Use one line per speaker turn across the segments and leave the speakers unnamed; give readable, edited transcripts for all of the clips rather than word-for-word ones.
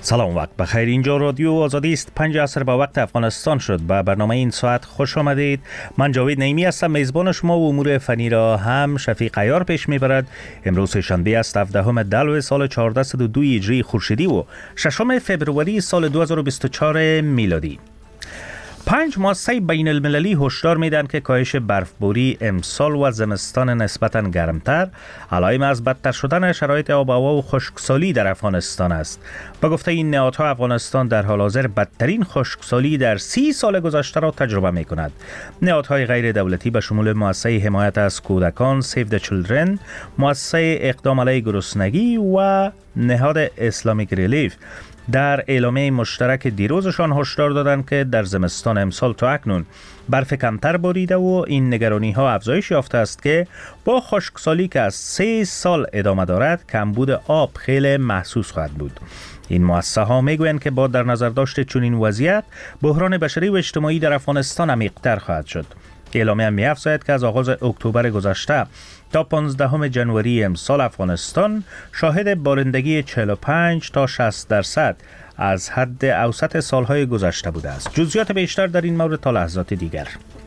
سلام، وقت بخیر. اینجا رادیو آزادی است. 5 عصر به وقت افغانستان شد. به برنامه این ساعت خوش آمدید. من جاوید نعیمی هستم، میزبان شما. و امور فنی را هم شفیق عیار پیش میبرد. امروز شنبه است، 17 دلو سال 1402 هجری خورشیدی و 6 فبروری سال 2024 میلادی. 5 مؤسسه بین المللی هشدار میدن که کاهش برفباری امسال و زمستان نسبتاً گرمتر علائم از بدتر شدن شرایط آب و هوا و خشکسالی در افغانستان است. با گفته این نهادها، افغانستان در حال حاضر بدترین خشکسالی در 30 سال گذشته را تجربه می کند. نهادهای غیر دولتی به شمول مؤسسه حمایت از کودکان Save the Children، مؤسسه اقدام علیه گرسنگی و نهاد اسلامیک ریلیف در اعلامیه مشترک دیروزشان هشدار دادند که در زمستان امسال تا اکنون برف کمتر باریده و این نگرانی ها افزایش یافته است که با خشکسالی که از 3 سال ادامه دارد، کمبود آب خیلی محسوس خواهد بود. این مؤسسه ها میگویند که با در نظر داشت چنین وضعیت، بحران بشری و اجتماعی در افغانستان عمیق‌تر خواهد شد. اعلامیه می‌افزاید که از آغاز اکتبر گذشته تا 15 جنوری امسال افغانستان شاهد بارندگی 45 تا 60% از حد اوسط سالهای گذشته بوده است. جزئیات بیشتر در این مورد تا لحظات دیگر.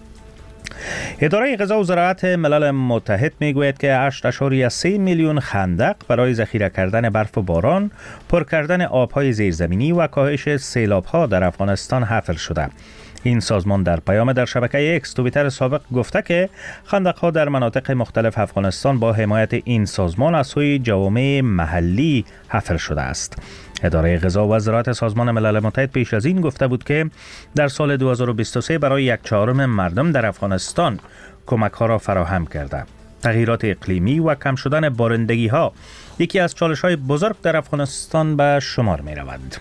اداره غذا و زراعت ملل متحد میگوید که 8.3 میلیون خندق برای ذخیره کردن برف و باران، پر کردن آبهای زیرزمینی و کاهش سیلاب‌ها در افغانستان حفر شده. این سازمان در پیام در شبکه اکس توییتر سابق گفته که خندق‌ها در مناطق مختلف افغانستان با حمایت این سازمان از سوی جوامع محلی حفر شده است. اداره غذا و زراعت سازمان ملل متحد پیش از این گفته بود که در سال 2023 برای 1/4 مردم در افغانستان کمک‌ها را فراهم کرده. تغییرات اقلیمی و کم شدن بارندگی‌ها یکی از چالش‌های بزرگ در افغانستان به شمار می‌رود.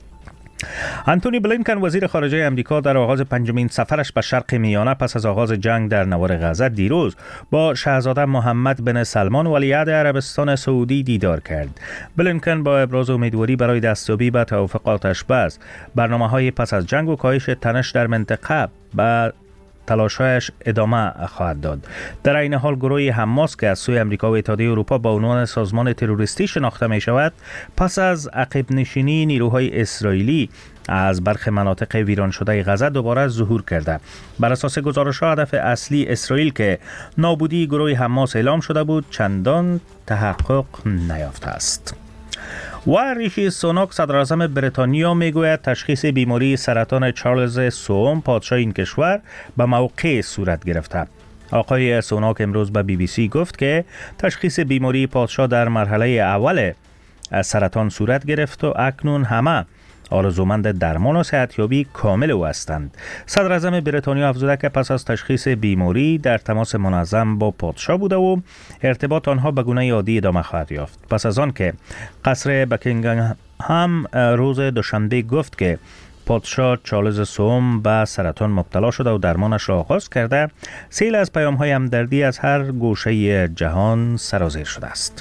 انتونی بلینکن وزیر خارجه امریکا در آغاز 5مین سفرش به شرق میانه پس از آغاز جنگ در نوار غزه دیروز با شاهزاده محمد بن سلمان ولیعهد عربستان سعودی دیدار کرد. بلینکن با ابراز امیدواری برای دستیابی به توافق آتش‌بس، برنامه‌های پس از جنگ و کاهش تنش در منطقه به تلاش‌هایش ادامه خواهد داد. در این حال گروه حماس که از سوی امریکا و اتحادیه اروپا با عنوان سازمان تروریستی شناخته می شود، پس از عقب نشینی نیروهای اسرائیلی از برخی مناطق ویران شده غزه دوباره ظهور کرده. بر اساس گزارش‌ها، هدف اصلی اسرائیل که نابودی گروه حماس اعلام شده بود چندان تحقق نیافته است. و ریشی سوناک صدراعظم بریتانیا میگوید تشخیص بیماری سرطان چارلز سوم پادشاه این کشور به موقع صورت گرفته. آقای سوناک امروز به BBC گفت که تشخیص بیماری پادشاه در مرحله اول سرطان صورت گرفت و اکنون همه آرزومند درمان و صحتیابی کامل او هستند. صدراعظم بریتانیا افزوده که پس از تشخیص بیماری در تماس منظم با پادشاه بوده و ارتباط آنها به گونه عادی ادامه خواهد یافت. پس از آن که قصر بکینگهام هم روز دوشنبه گفت که پادشاه چارلز سوم به سرطان مبتلا شده و درمانش را آغاز کرده، سیل از پیام‌های همدردی از هر گوشه جهان سرازیر شده است.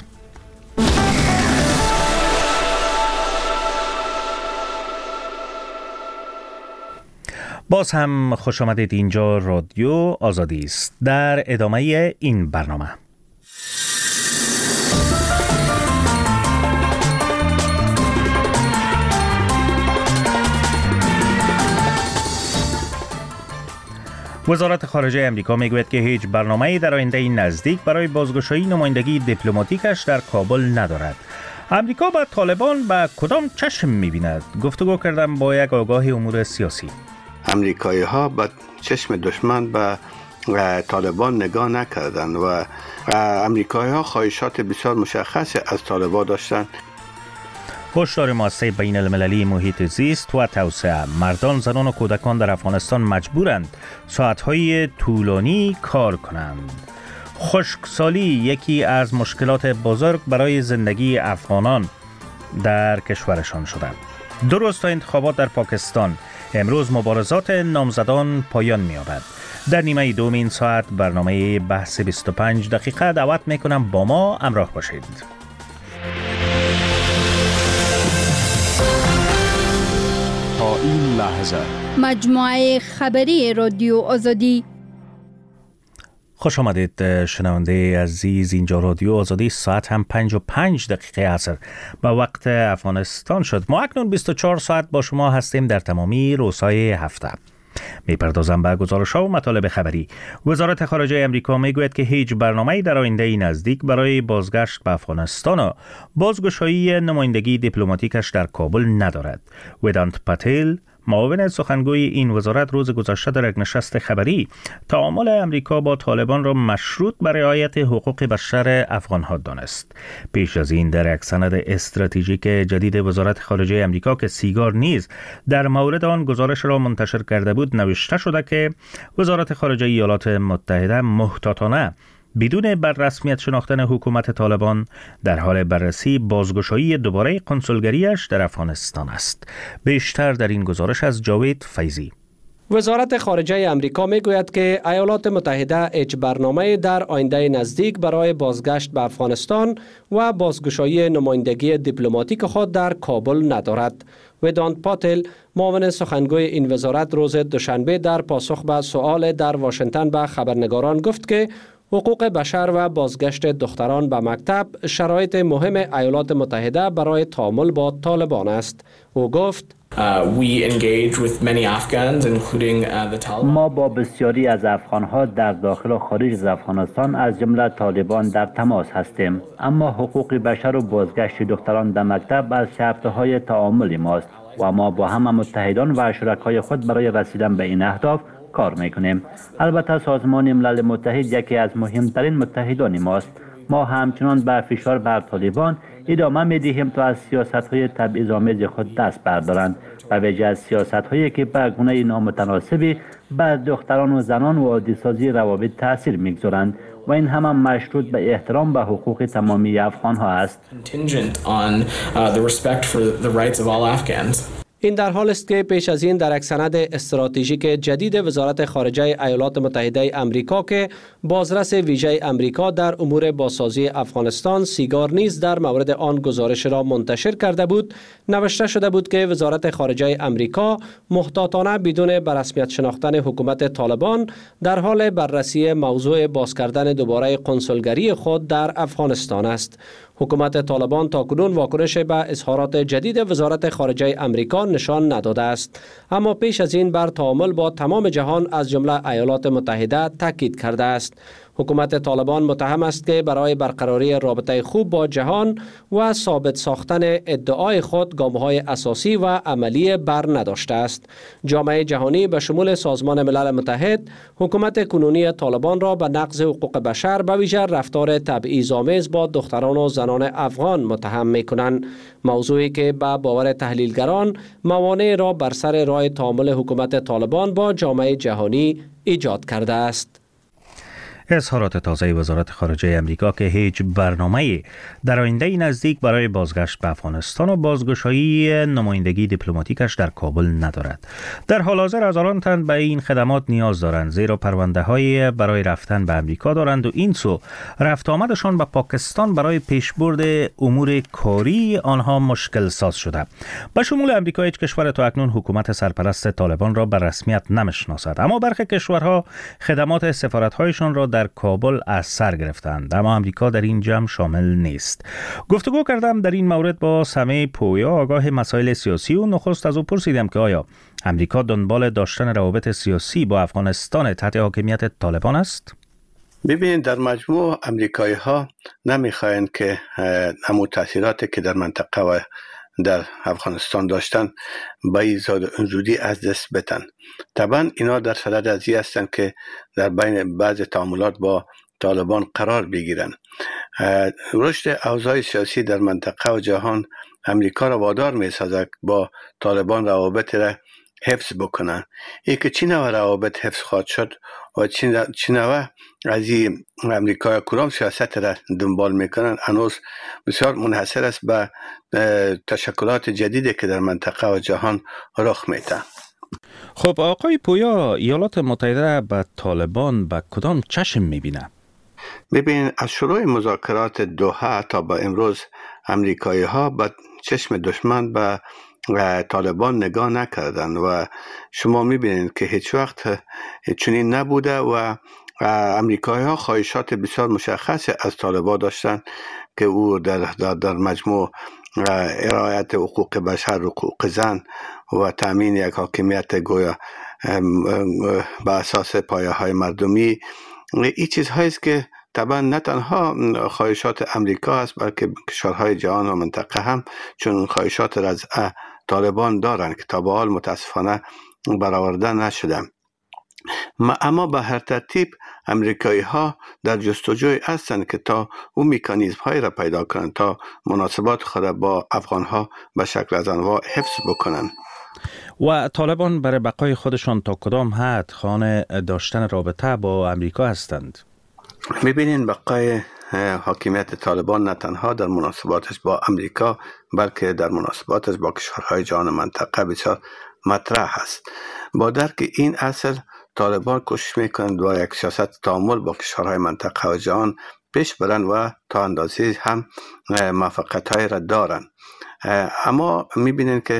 باز هم خوش آمدید. اینجا رادیو آزادی است. در ادامه این برنامه وزارت خارجه امریکا میگوید که هیچ برنامه‌ای در آینده نزدیک برای بازگشایی نمایندگی دیپلماتیکش در کابل ندارد. امریکا با طالبان با کدام چشم می‌بیند؟ گفتگو کردم با یک آگاه امور سیاسی.
امریکایی ها با چشم دشمن به طالبان نگاه نکردند و امریکایی ها خواهشات بسیار مشخصی از طالبان داشتند.
هشدار مؤسسه بین المللی محیط زیست و توسعه: مردان، زنان و کودکان در افغانستان مجبورند ساعتهای طولانی کار کنند. خشکسالی یکی از مشکلات بزرگ برای زندگی افغانان در کشورشان شده. درست تا انتخابات در پاکستان، امروز مبارزات نامزدان پایان می‌یابد. در نیمه دوم این ساعت برنامه بحث 25 دقیقه دعوت میکنم با ما همراه باشید.
تا این لحظه
مجموعه خبری رادیو آزادی.
خوش آمدید شنونده عزیز. اینجا رادیو آزادی، ساعت هم 5:05 عصر به وقت افغانستان شد. ما اکنون 24 ساعت با شما هستیم در تمامی روزهای هفته. میپردازم به گزارش‌ها و مطالب خبری. وزارت خارجه امریکا میگوید که هیچ برنامه‌ای در آینده نزدیک برای بازگشت به افغانستان و بازگشایی نمایندگی دیپلماتیکش در کابل ندارد. ودانت پاتیل، معاون سخنگوی این وزارت، روز گذشته در یک نشست خبری تعامل امریکا با طالبان را مشروط بر رعایت حقوق بشر افغان‌ها دانست. پیش از این در یک سند استراتژیک جدید وزارت خارجه امریکا که سیگار نیز در مورد آن گزارش را منتشر کرده بود نوشته شده که وزارت خارجه ایالات متحده محتاطانه بدون بر رسمیت شناختن حکومت طالبان در حال بررسی بازگشایی دوباره کنسولگریش در افغانستان است. بیشتر در این گزارش از جاوید فیضی.
وزارت خارجه امریکا میگوید که ایالات متحده هیچ برنامه در آینده نزدیک برای بازگشت به افغانستان و بازگشایی نمایندگی دیپلماتیک خود در کابل ندارد. ودانت پاتیل، معاون سخنگوی این وزارت، روز دوشنبه در پاسخ به سؤال در واشنگتن به خبرنگاران گفت که حقوق بشر و بازگشت دختران به مکتب شرایط مهم ایالات متحده برای تعامل با طالبان است. او گفت
ما با بسیاری از افغانها در داخل و خارج از افغانستان از جمله طالبان در تماس هستیم، اما حقوق بشر و بازگشت دختران به مکتب از شرطهای تعامل ماست و ما با همه متحدان و شرکای خود برای رسیدن به این اهداف کار میکنیم. البته سازمان ملل متحد یکی از مهمترین متحدان ماست. ما همچنان به فشار بر طالبان ادامه میدهیم تا از سیاست‌های تبعیض‌آمیز خود دست بردارند و ویژه از سیاست‌هایی که به گونه نامتناسبی بر دختران و زنان و عادی‌سازی روابط تاثیر میگذارند و این هم مشروط به احترام به حقوق تمامی افغان‌ها است.
این در حال است که پیش از این در یک سند استراتژیک جدید وزارت خارجه ایالات متحده امریکا که بازرس ویژه امریکا در امور بازسازی افغانستان سیگار نیز در مورد آن گزارش را منتشر کرده بود، نوشته شده بود که وزارت خارجه امریکا محتاطانه بدون به رسمیت شناختن حکومت طالبان در حال بررسی موضوع باز کردن دوباره کنسولگری خود در افغانستان است. حکومت طالبان تاکنون واکنش به اظهارات جدید وزارت خارجه امریکا نشان نداده است، اما پیش از این بر تعامل با تمام جهان از جمله ایالات متحده تاکید کرده است. حکومت طالبان متهم است که برای برقراری رابطه خوب با جهان و ثابت ساختن ادعای خود گام‌های اساسی و عملی بر نداشته است. جامعه جهانی به شمول سازمان ملل متحد حکومت کنونی طالبان را به نقض حقوق بشر به ویژه رفتار تبعیض‌آمیز با دختران و زنان افغان متهم می‌کنند، موضوعی که به باور تحلیلگران موانع را بر سر راه تعامل حکومت طالبان با جامعه جهانی ایجاد کرده است.
اظهارات تازه وزارت خارجه امریکا که هیچ برنامه‌ای در آینده نزدیک برای بازگشت به افغانستان و بازگشایی نمایندگی دیپلماتیکش در کابل ندارد. در حال حاضر هزاران تن به این خدمات نیاز دارند، زیرا پرونده‌های برای رفتن به امریکا دارند و این سو رفت آمدشان به پاکستان برای پیشبرد امور کاری آنها مشکل ساز شده. به شمول امریکا هیچ کشور تا اکنون حکومت سرپرست طالبان را به رسمیت نمی‌شناسد، اما برخی کشورها خدمات سفارت‌هایشان را در کابل از سر گرفتند، اما امریکا در این جمع شامل نیست. گفتگو کردم در این مورد با سمیع پویا، آگاه مسائل سیاسی، و نخست از او پرسیدم که آیا امریکا دنبال داشتن روابط سیاسی با افغانستان تحت حاکمیت طالبان است؟
ببینید، در مجموع امریکایی ها نمیخواین که همون تاثیراتی که در منطقه و در افغانستان داشتن به زودی از دست بدن. طبعا اینا در صدد از این هستند که در بین بعض تعاملات با طالبان قرار بگیرن. رشد اوضاع سیاسی در منطقه و جهان امریکا را وادار می‌سازد با طالبان روابط را حفظ بکنن. ای که چی نوع روابط حفظ خواهد شد و چی نوع از این امریکا کدام سیاست را دنبال میکنن هنوز بسیار منحصر است به تشکلات جدیدی که در منطقه و جهان رخ میده.
خب آقای پویا، ایالات متحده به طالبان به کدام چشم میبینه؟
ببین، از شروع مذاکرات دوحه تا به امروز امریکایی ها به چشم دشمن به طالبان نگاه نکردن و شما میبینید که هیچ وقت چنین نبوده و امریکایی ها خواهشات بسیار مشخص از طالبان داشتند که او در مجموع رعایت حقوق بشر، حقوق زن و تامین یک حاکمیت گویا به اساس پایه های مردمی. این چیزهایی است که طبعا نه تنها خواهشات امریکا است بلکه کشورهای جهان و منطقه هم چون خواهشات را از طالبان دارند که تا به حال متاسفانه برآورده نشده. اما به هر ترتیب امریکایی ها در جستجوی هستند که تا اون میکانیزم های را پیدا کنند تا مناسبات خود با افغان ها به شکل از انواع حفظ بکنند.
و طالبان برای بقای خودشان تا کدام حد خانه داشتن رابطه با امریکا هستند؟
میبینین بقای حاکمیت طالبان نه تنها در مناسباتش با امریکا بلکه در مناسباتش با کشورهای جهان منطقه بسیار مطرح است. با درک این اصل طالبان کوشش میکنند با یک سیاست تعامل با کشورهای منطقه و جهان پیش برند و تا اندازه هم موفقیت‌های را دارند. اما میبینید که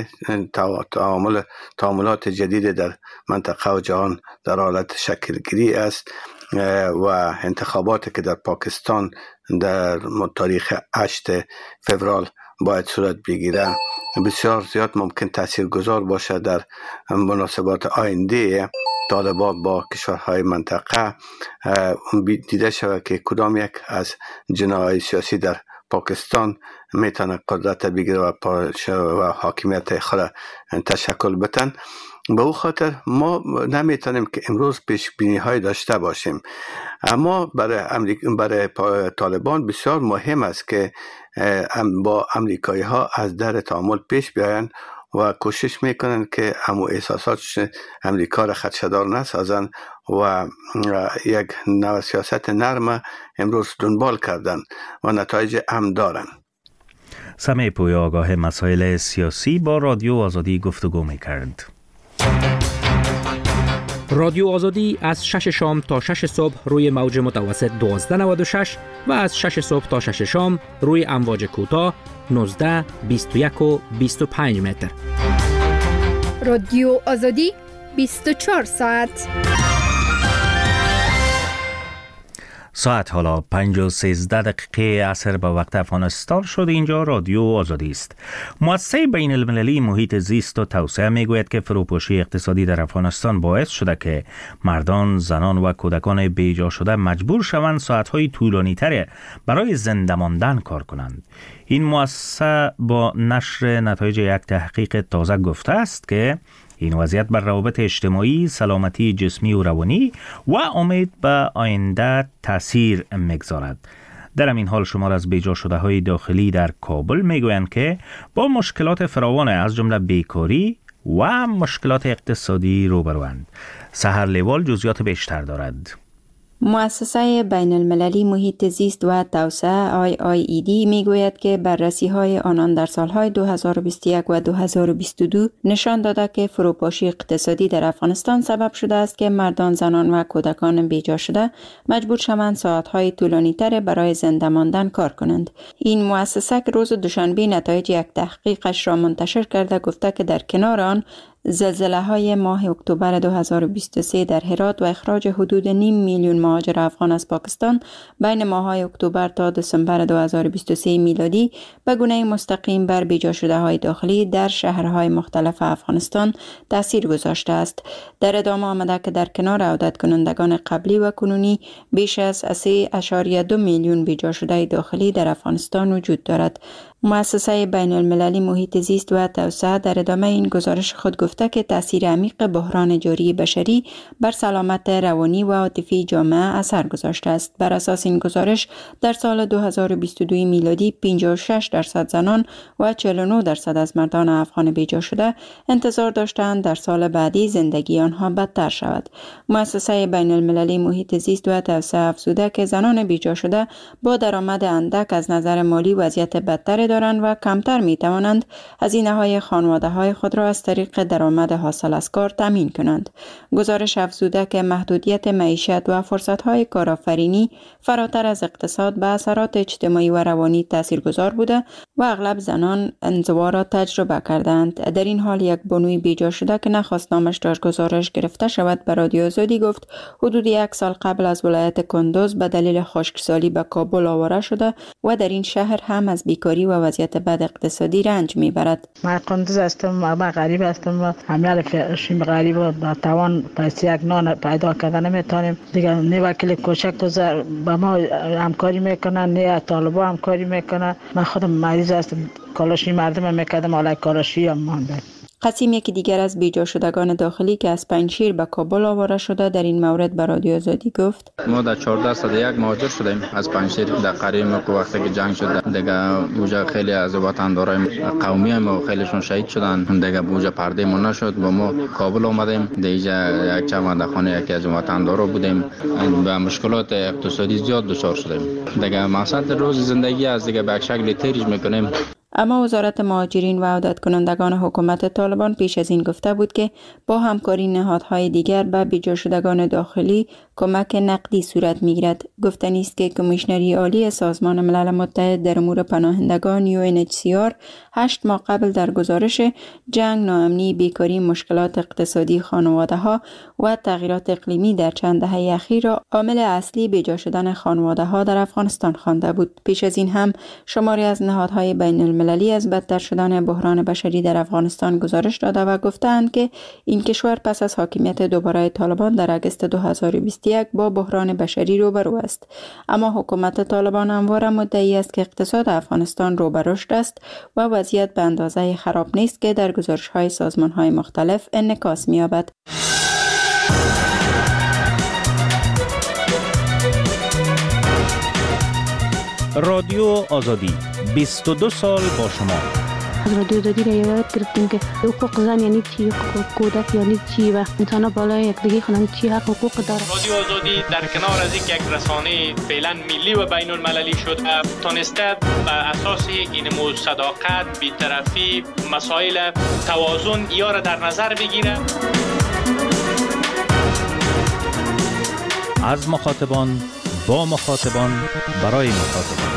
تعاملات جدید در منطقه و جهان در حالت شکلگیری است و انتخاباتی که در پاکستان در تاریخ 8 فوریه باید صورت بگیره بسیار زیاد ممکن تاثیرگذار باشه در مناسبات آینده طالبان با کشورهای منطقه. دیده شود که کدام یک از جناح‌های سیاسی در پاکستان میتونه قدرت بگیره و حاکمیت خود تشکل بتن. به او خاطر ما نمیتونیم که امروز پیش بینی های داشته باشیم، اما برای طالبان بسیار مهم است که با امریکایی ها از در تعامل پیش بیاین و کوشش میکنن که همو احساسات امریکا را خدشه‌دار نسازن و یک نوع سیاست نرم امروز دنبال کردن و نتایج هم دارن.
سمیع پوی آگاه مسائل سیاسی با رادیو آزادی گفتگو میکرد.
رادیو آزادی از 6 شام تا 6 صبح روی موج متوسط 1296 و از 6 صبح تا 6 شام روی امواج کوتاه 19، 21 و 25 متر.
رادیو آزادی 24 ساعت.
ساعت حالا 5:13 عصر به وقت افغانستان شد. اینجا رادیو آزادی است. مؤسسه بین المللی محیط زیست و توسعه میگوید که فروپاشی اقتصادی در افغانستان باعث شده که مردان، زنان و کودکان بیجا شده مجبور شوند ساعت‌های طولانی تر برای زنده ماندن کار کنند. این مؤسسه با نشر نتایج یک تحقیق تازه گفته است که این وضعیت بر روابط اجتماعی، سلامتی جسمی و روانی و امید به آینده تأثیر میگذارد. در این حال شمار از بیجا شده های داخلی در کابل میگویند که با مشکلات فراوان از جمله بیکاری و مشکلات اقتصادی روبروند. سحر لیوال جزئیات بیشتر دارد.
مؤسسه بین المللی محیط زیست و توسعه IIED میگوید که بررسی‌های آنان در سالهای 2021 و 2022 نشان داده که فروپاشی اقتصادی در افغانستان سبب شده است که مردان، زنان و کودکان بیجا شده مجبور شوند ساعت‌های طولانی‌تر برای زنده ماندن کار کنند. این مؤسسه که روز دوشنبه نتایج یک تحقیقش را منتشر کرده گفته که در کنار آن زلزله های ماه اکتبر 2023 در هرات و اخراج حدود 500,000 مهاجر افغان از پاکستان بین ماه‌های اکتبر تا دسامبر 2023 میلادی به گونه مستقیم بر بیجا شده های داخلی در شهرهای مختلف افغانستان تاثیر گذاشته است. در ادامه آمده که در کنار عودت کنندگان قبلی و کنونی بیش از 3.2 میلیون بیجا شده داخلی در افغانستان وجود دارد. مؤسسه بین المللی محیط زیست و توسعه در ادامه این گزارش خود گفته که تاثیر عمیق بحران جاری بشری بر سلامت روانی و عاطفی جامعه اثر گذاشته است. بر اساس این گزارش در سال 2022 میلادی 56% زنان و 49% از مردان افغان بیجا شده انتظار داشتند در سال بعدی زندگی آنها بدتر شود. مؤسسه بین المللی محیط زیست و توسعه افزوده که زنان بیجا شده با درآمد اندک از نظر مالی وضعیت بدتر دارند و کمتر می توانند هزینه‌های خانواده‌های خود را از طریق درآمد حاصل از کار تامین کنند. گزارش افزوده که محدودیت معیشت و فرصت‌های کارآفرینی فراتر از اقتصاد به اثرات اجتماعی و روانی تاثیرگذار بوده و اغلب زنان انزوا را تجربه کردند. در این حال یک بانوی بیجا شده که نخواست نامش در گزارش گرفته شود به رادیو آزادی گفت حدود 1 سال قبل از ولایت کندوز به دلیل خشکسالی به کابل آواره شده و در این شهر هم از بیکاری و وضعیت بد اقتصادی رنج میبرد.
من کندوز هستم، من غریب هستم و همه فشیم غریب و با توان پیسی یک نان پیدا کردن نمیتونیم دیگه. نه وکیل کوچک با ما همکاری میکنن، نه طالبا همکاری میکنن. من خودم مریض هستم، کالاشی مردم میکردم حالا کالاشی هم مانده.
قسیم یکی دیگر از بیجا شدگان داخلی که از پنجشیر به کابل آواره شده در این مورد به رادیو آزادی گفت
ما در 1401 مهاجر شدیم از پنجشیر. در قریم که وقتی که جنگ شد دیگه بوجا خیلی از وطندارای قومی ما خیلیشون شهید شدن، دیگه بوجا پرده ما نشد و ما کابل آمدیم. دیگه یک چند خانه یکی از وطندارا بودیم و مشکلات اقتصادی زیاد دچار شدیم. دیگه مقصد روز زندگی از دیگه به شکل تیریج میکنیم.
اما وزارت مهاجرین و عودت کنندگان حکومت طالبان پیش از این گفته بود که با همکاری نهادهای دیگر به بیجا شدگان داخلی کمک نقدی صورت می‌گیرد. گفتنی است که کمیشنری عالی سازمان ملل متحد در امور پناهندگان UNHCR 8 ماه قبل در گزارش جنگ، ناامنی، بیکاری، مشکلات اقتصادی خانواده‌ها و تغییرات اقلیمی در چند دهه اخیر را عامل اصلی بیجا شدن خانواده‌ها در افغانستان خوانده بود. پیش از این هم شماری از نهادهای بین المللی از بدتر شدن بحران بشری در افغانستان گزارش داده و گفتند که این کشور پس از حاکمیت دوباره طالبان در اگست 2021 با بحران بشری روبرو است. اما حکومت طالبان همواره مدعی است که اقتصاد افغانستان رو به رشد است و وضعیت به اندازه خراب نیست که در گزارش‌های سازمان‌های مختلف انعکاس می‌یابد.
رادیو آزادی 22 سال با شما.
از رادیو آزادی را یاد گرفتیم که حقوق زن یعنی چی، حقوق کودک یعنی چی و انسان بالای یکدیگه خونن چی حق حقوق داره.
رادیو آزادی در کنار از یک رسانه فعلا ملی و بین المللی شد، تونسته بر اساس این صداقت، بی‌طرفی، مسائل توازن یا را در نظر بگیره.
از مخاطبان با مخاطبان برای مخاطبان.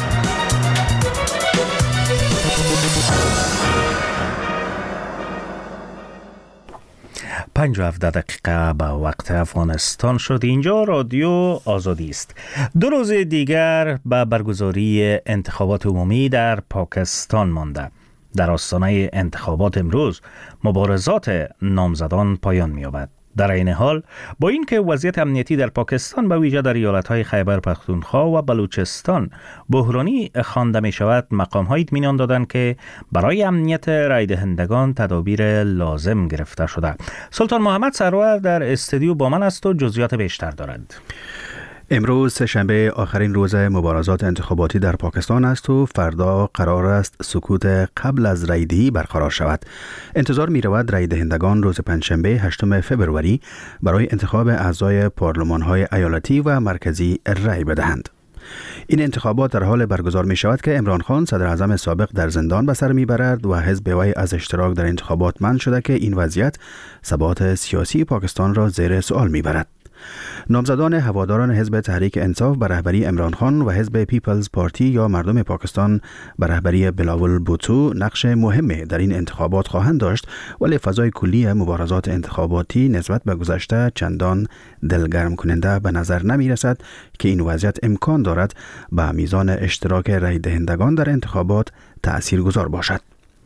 پنج و 17 دقیقه به وقت افغانستان شد. اینجا رادیو آزادی است. 2 روز دیگر به برگزاری انتخابات عمومی در پاکستان مانده. در آستانه انتخابات امروز مبارزات نامزدان پایان می‌یابد. در این حال با اینکه وضعیت امنیتی در پاکستان به ویژه در ایالت‌های خیبر پختونخوا و بلوچستان بحرانی خوانده می‌شود، مقام‌ها اطمینان دادند که برای امنیت رای دهندگان تدابیر لازم گرفته شده. سلطان محمد سرور در استودیو با من است و جزئیات بیشتر دارد.
امروز سه‌شنبه آخرین روز مبارزات انتخاباتی در پاکستان است و فردا قرار است سکوت قبل از رایدهی برقرار شود. انتظار می رود رای دهندگان روز پنجشنبه 8 فوریه برای انتخاب اعضای پارلمان‌های ایالتی و مرکزی رای بدهند. این انتخابات در حال برگزار می شود که عمران خان صدر اعظم سابق در زندان به سر می برد و حزب وی از اشتراک در انتخابات منع شده که این وضعیت ثبات سیاسی پاکستان را زیر سوال می برد. نامزدان هواداران حزب تحریک انصاف به رهبری عمران خان و حزب پیپلز پارتی یا مردم پاکستان به رهبری بلاول بوتو نقش مهمی در این انتخابات خواهند داشت، ولی فضای کلی مبارزات انتخاباتی نسبت به گذشته چندان دلگرم کننده به نظر نمی رسد که این وضعیت امکان دارد به میزان اشتراک رای دهندگان در انتخابات تأثیر گذار باشد.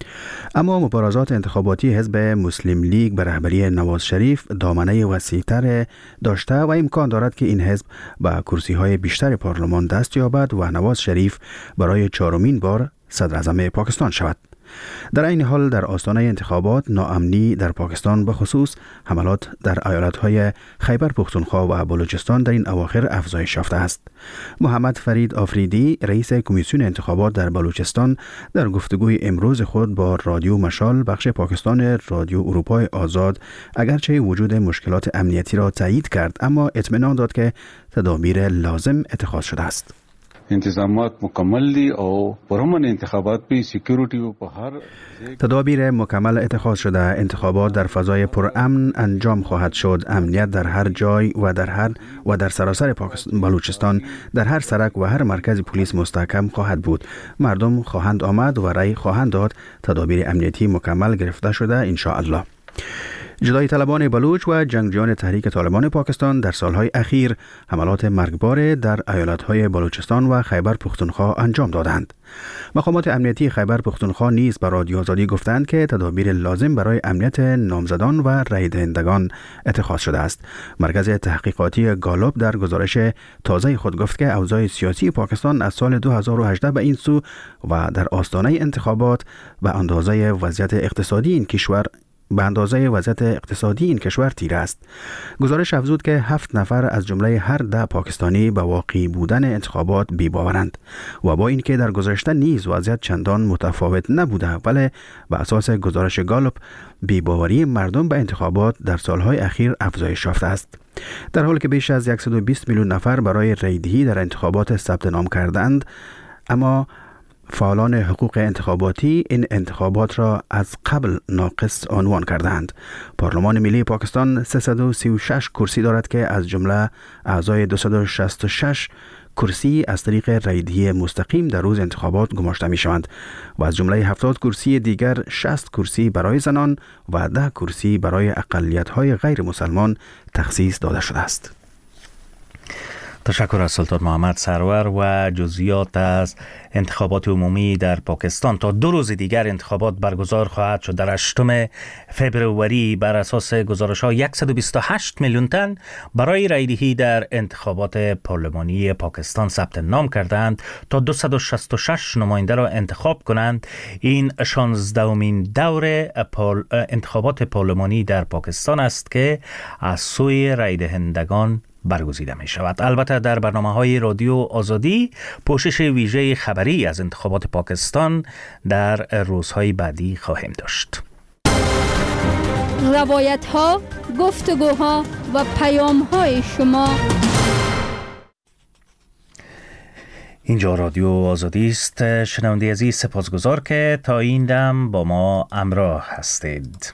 اما مبارزات انتخاباتی حزب مسلم لیگ به رهبری نواز شریف دامنه وسیع‌تر داشته و امکان دارد که این حزب به کرسی‌های بیشتر پارلمان دست یابد و نواز شریف برای 4مین بار صدر اعظم پاکستان شود. در این حال در آستانه انتخابات ناامنی در پاکستان به خصوص حملات در ایالت‌های خیبر پختونخوا و بلوچستان در این اواخر افزایش یافته است. محمد فرید آفریدی رئیس کمیسیون انتخابات در بلوچستان در گفتگوی امروز خود با رادیو مشال بخش پاکستان رادیو اروپای آزاد اگرچه وجود مشکلات امنیتی را تایید کرد، اما اطمینان داد که تدابیر لازم اتخاذ شده است.
انتظامات مکمل دي او پرامن انتخابات به سکیوریتی و په هر
تدابیر مکمل اتخاذ شده. انتخابات در فضای پرامن انجام خواهد شد. امنیت در هر جای و در سراسر بلوچستان در هر سرک و هر مرکز پلیس مستحکم خواهد بود. مردم خواهند آمد و رای خواهند داد. تدابیر امنیتی مکمل گرفته شده ان شاء الله. جدای طلبان بلوچ و جنگجویان تحریک طالبان پاکستان در سالهای اخیر حملات مرگبار در ایالتهای بلوچستان و خیبر پختونخوا انجام دادند. مقامات امنیتی خیبر پختونخوا نیز به رادیو آزادی گفتند که تدابیر لازم برای امنیت نامزدان و رای دهندگان اتخاذ شده است. مرکز تحقیقاتی گالوب در گزارش تازه خود گفت که اوضاع سیاسی پاکستان از سال 2018 به این سو و در آستانه انتخابات به اندازه وضعیت اقتصادی این کشور تیره است. گزارش افزود که 7 نفر از جمله هر 10 پاکستانی به واقعی بودن انتخابات بی‌باورند و با اینکه در گذشته نیز وضعیت چندان متفاوت نبوده، ولی به اساس گزارش گالوب بی‌باوری مردم به انتخابات در سالهای اخیر افزایش یافته است. در حالی که بیش از 120 میلیون نفر برای رایدهی در انتخابات ثبت نام کردند، اما فعالان حقوق انتخاباتی این انتخابات را از قبل ناقص عنوان کردند. پارلمان ملی پاکستان 336 کرسی دارد که از جمله اعضای 266 کرسی از طریق رایدهی مستقیم در روز انتخابات گماشته می شوند و از جمله 70 کرسی دیگر 60 کرسی برای زنان و 10 کرسی برای اقلیت‌های غیر مسلمان تخصیص داده شده است.
تشکر از سلطان محمد سرور. و جزئیات از انتخابات عمومی در پاکستان: تا 2 روز دیگر انتخابات برگزار خواهد شد. در 8 فبروری بر اساس گزارش‌ها 128 میلیون تن برای رایدهی در انتخابات پارلمانی پاکستان ثبت نام کردند تا 266 نماینده را انتخاب کنند. این 16مین دور انتخابات پارلمانی در پاکستان است که از سوی رایدهندگان برگزیده می شود. البته در برنامه‌های رادیو آزادی پوشش ویژه خبری از انتخابات پاکستان در روزهای بعدی خواهیم داشت.
روایت‌ها، گفتگوها و پیام‌های شما.
اینجا رادیو آزادی است. شنونده عزیز، سپاسگزار که تا این دم با ما همراه هستید.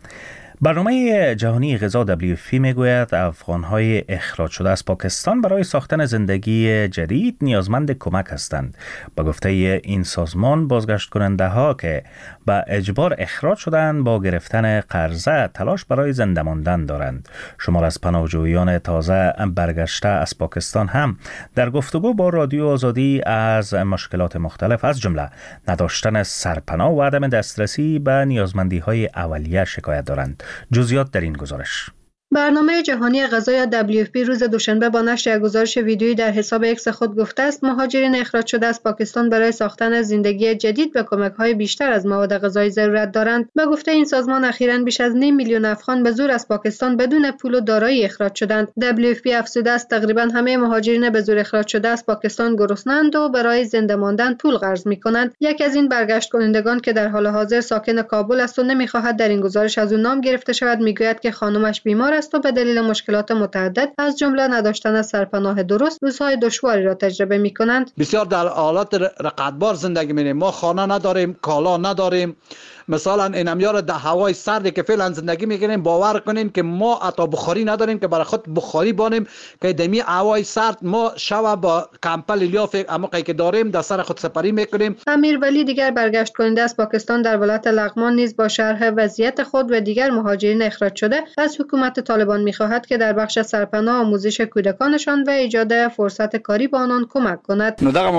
برنامه جهانی غذا WFP میگوید افغان‌های اخراج شده از پاکستان برای ساختن زندگی جدید نیازمند کمک هستند. با گفته این سازمان، بازگشت کننده ها که به اجبار اخراج شدند با گرفتن قرضه تلاش برای زنده ماندن دارند. شمار از پناهجویان تازه برگشته از پاکستان هم در گفتگو با رادیو آزادی از مشکلات مختلف از جمله نداشتن سرپناه و عدم دسترسی به نیازمندی‌های اولیه شکایت دارند. جزئیات در این گزارش.
برنامه جهانی غذا یا WFP روز دوشنبه با نشر یک گزارش ویدیویی در حساب اکس خود گفته است مهاجرین اخراج شده از پاکستان برای ساختن زندگی جدید به کمک‌های بیشتر از مواد غذایی ضرورت دارند. به گفته این سازمان، اخیراً بیش از 9 میلیون افغان به زور از پاکستان بدون پول و دارایی اخراج شدند. WFP افزوده است تقریباً همه مهاجرین به زور اخراج شده از پاکستان گرسنه‌اند و برای زنده ماندن پول قرض می‌کنند. یکی از این برگشت کنندگان که در حال حاضر ساکن کابل است و نمی‌خواهد در این گزارش از او نام گرفته شود، می‌گوید که خانمش بیمار است و به دلیل مشکلات متعدد از جمله نداشتن سرپناه درست روزهای دشواری را تجربه می‌کنند.
بسیار در حالات رقتبار زندگی می‌کنیم. ما خانه نداریم، کالا نداریم. مثلا این امیار در هوای سردی که فعلا زندگی می‌کنیم، باور کنین که ما حتی بخاری نداریم که برای خود بخاری بانیم که دمی هوای سرد ما شب با کمپل لیاف عمقی که داریم در سر خود سپری می‌کنیم.
امیر ولی دیگر برگشت کننده از پاکستان در ولایت لغمان نیز با شرح وضعیت خود و دیگر مهاجرین اخراج شده از حکومت طالبان می‌خواهد که در بخش سرپناه آموزش کودکانشان و ایجاد فرصت کاری به آنان کمک کند.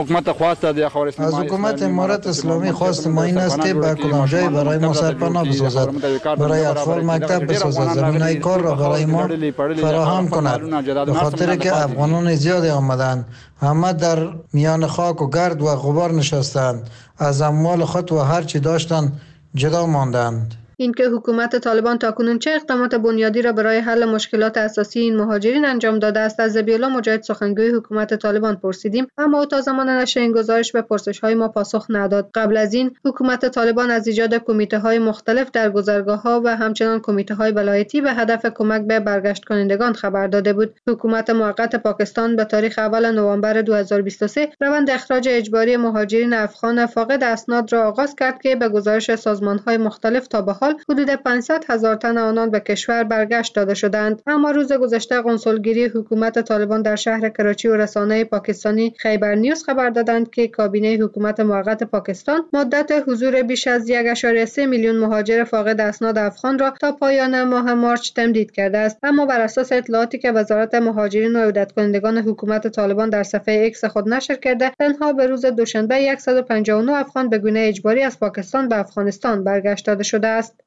از حکومت امارت اسلامی خواست ما این است که به کدام جای برای ما سرپناه بسازد، برای اطفال مکتب بسازد، زمینهای کار را برای ما فراهم کند، به خاطر که افغانان زیاد آمدند، همه در میان خاک و گرد و غبار نشستند، از اموال خود و هر چی داشتند جدا ماندند.
اینکه حکومت طالبان تاکنون چه اقدامات بنیادی را برای حل مشکلات اساسی این مهاجرین انجام داده است از ذبیح‌الله مجاهد سخنگوی حکومت طالبان پرسیدیم، اما او تا زمان نشر این گزارش به پرسش‌های ما پاسخ نداد. قبل از این حکومت طالبان از ایجاد کمیته‌های مختلف در گذرگاه‌ها و همچنان کمیته‌های ولایتی به هدف کمک به برگشت کنندگان خبر داده بود. حکومت موقت پاکستان به تاریخ اول نوامبر 2023 روند اخراج اجباری مهاجرین افغان فاقد اسناد را آغاز کرد که به گزارش سازمان‌های مختلف تا به حال حدود 500,000 تن آنان به کشور برگشت داده شدند. اما روز گذشته قنسولگری حکومت طالبان در شهر کراچی و رسانه پاکستانی خیبر نیوز خبر دادند که کابینه حکومت موقت پاکستان مدت حضور بیش از 1.3 میلیون مهاجر فاقد اسناد افغان را تا پایان ماه مارچ تمدید کرده است. اما بر اساس اطلاعاتی که وزارت مهاجرین و عودت کنندگان حکومت طالبان در صفحه ایکس خود نشر کرده، تنها به روز دوشنبه 159 افغان به گونه اجباری از پاکستان به افغانستان برگشت داده شده است.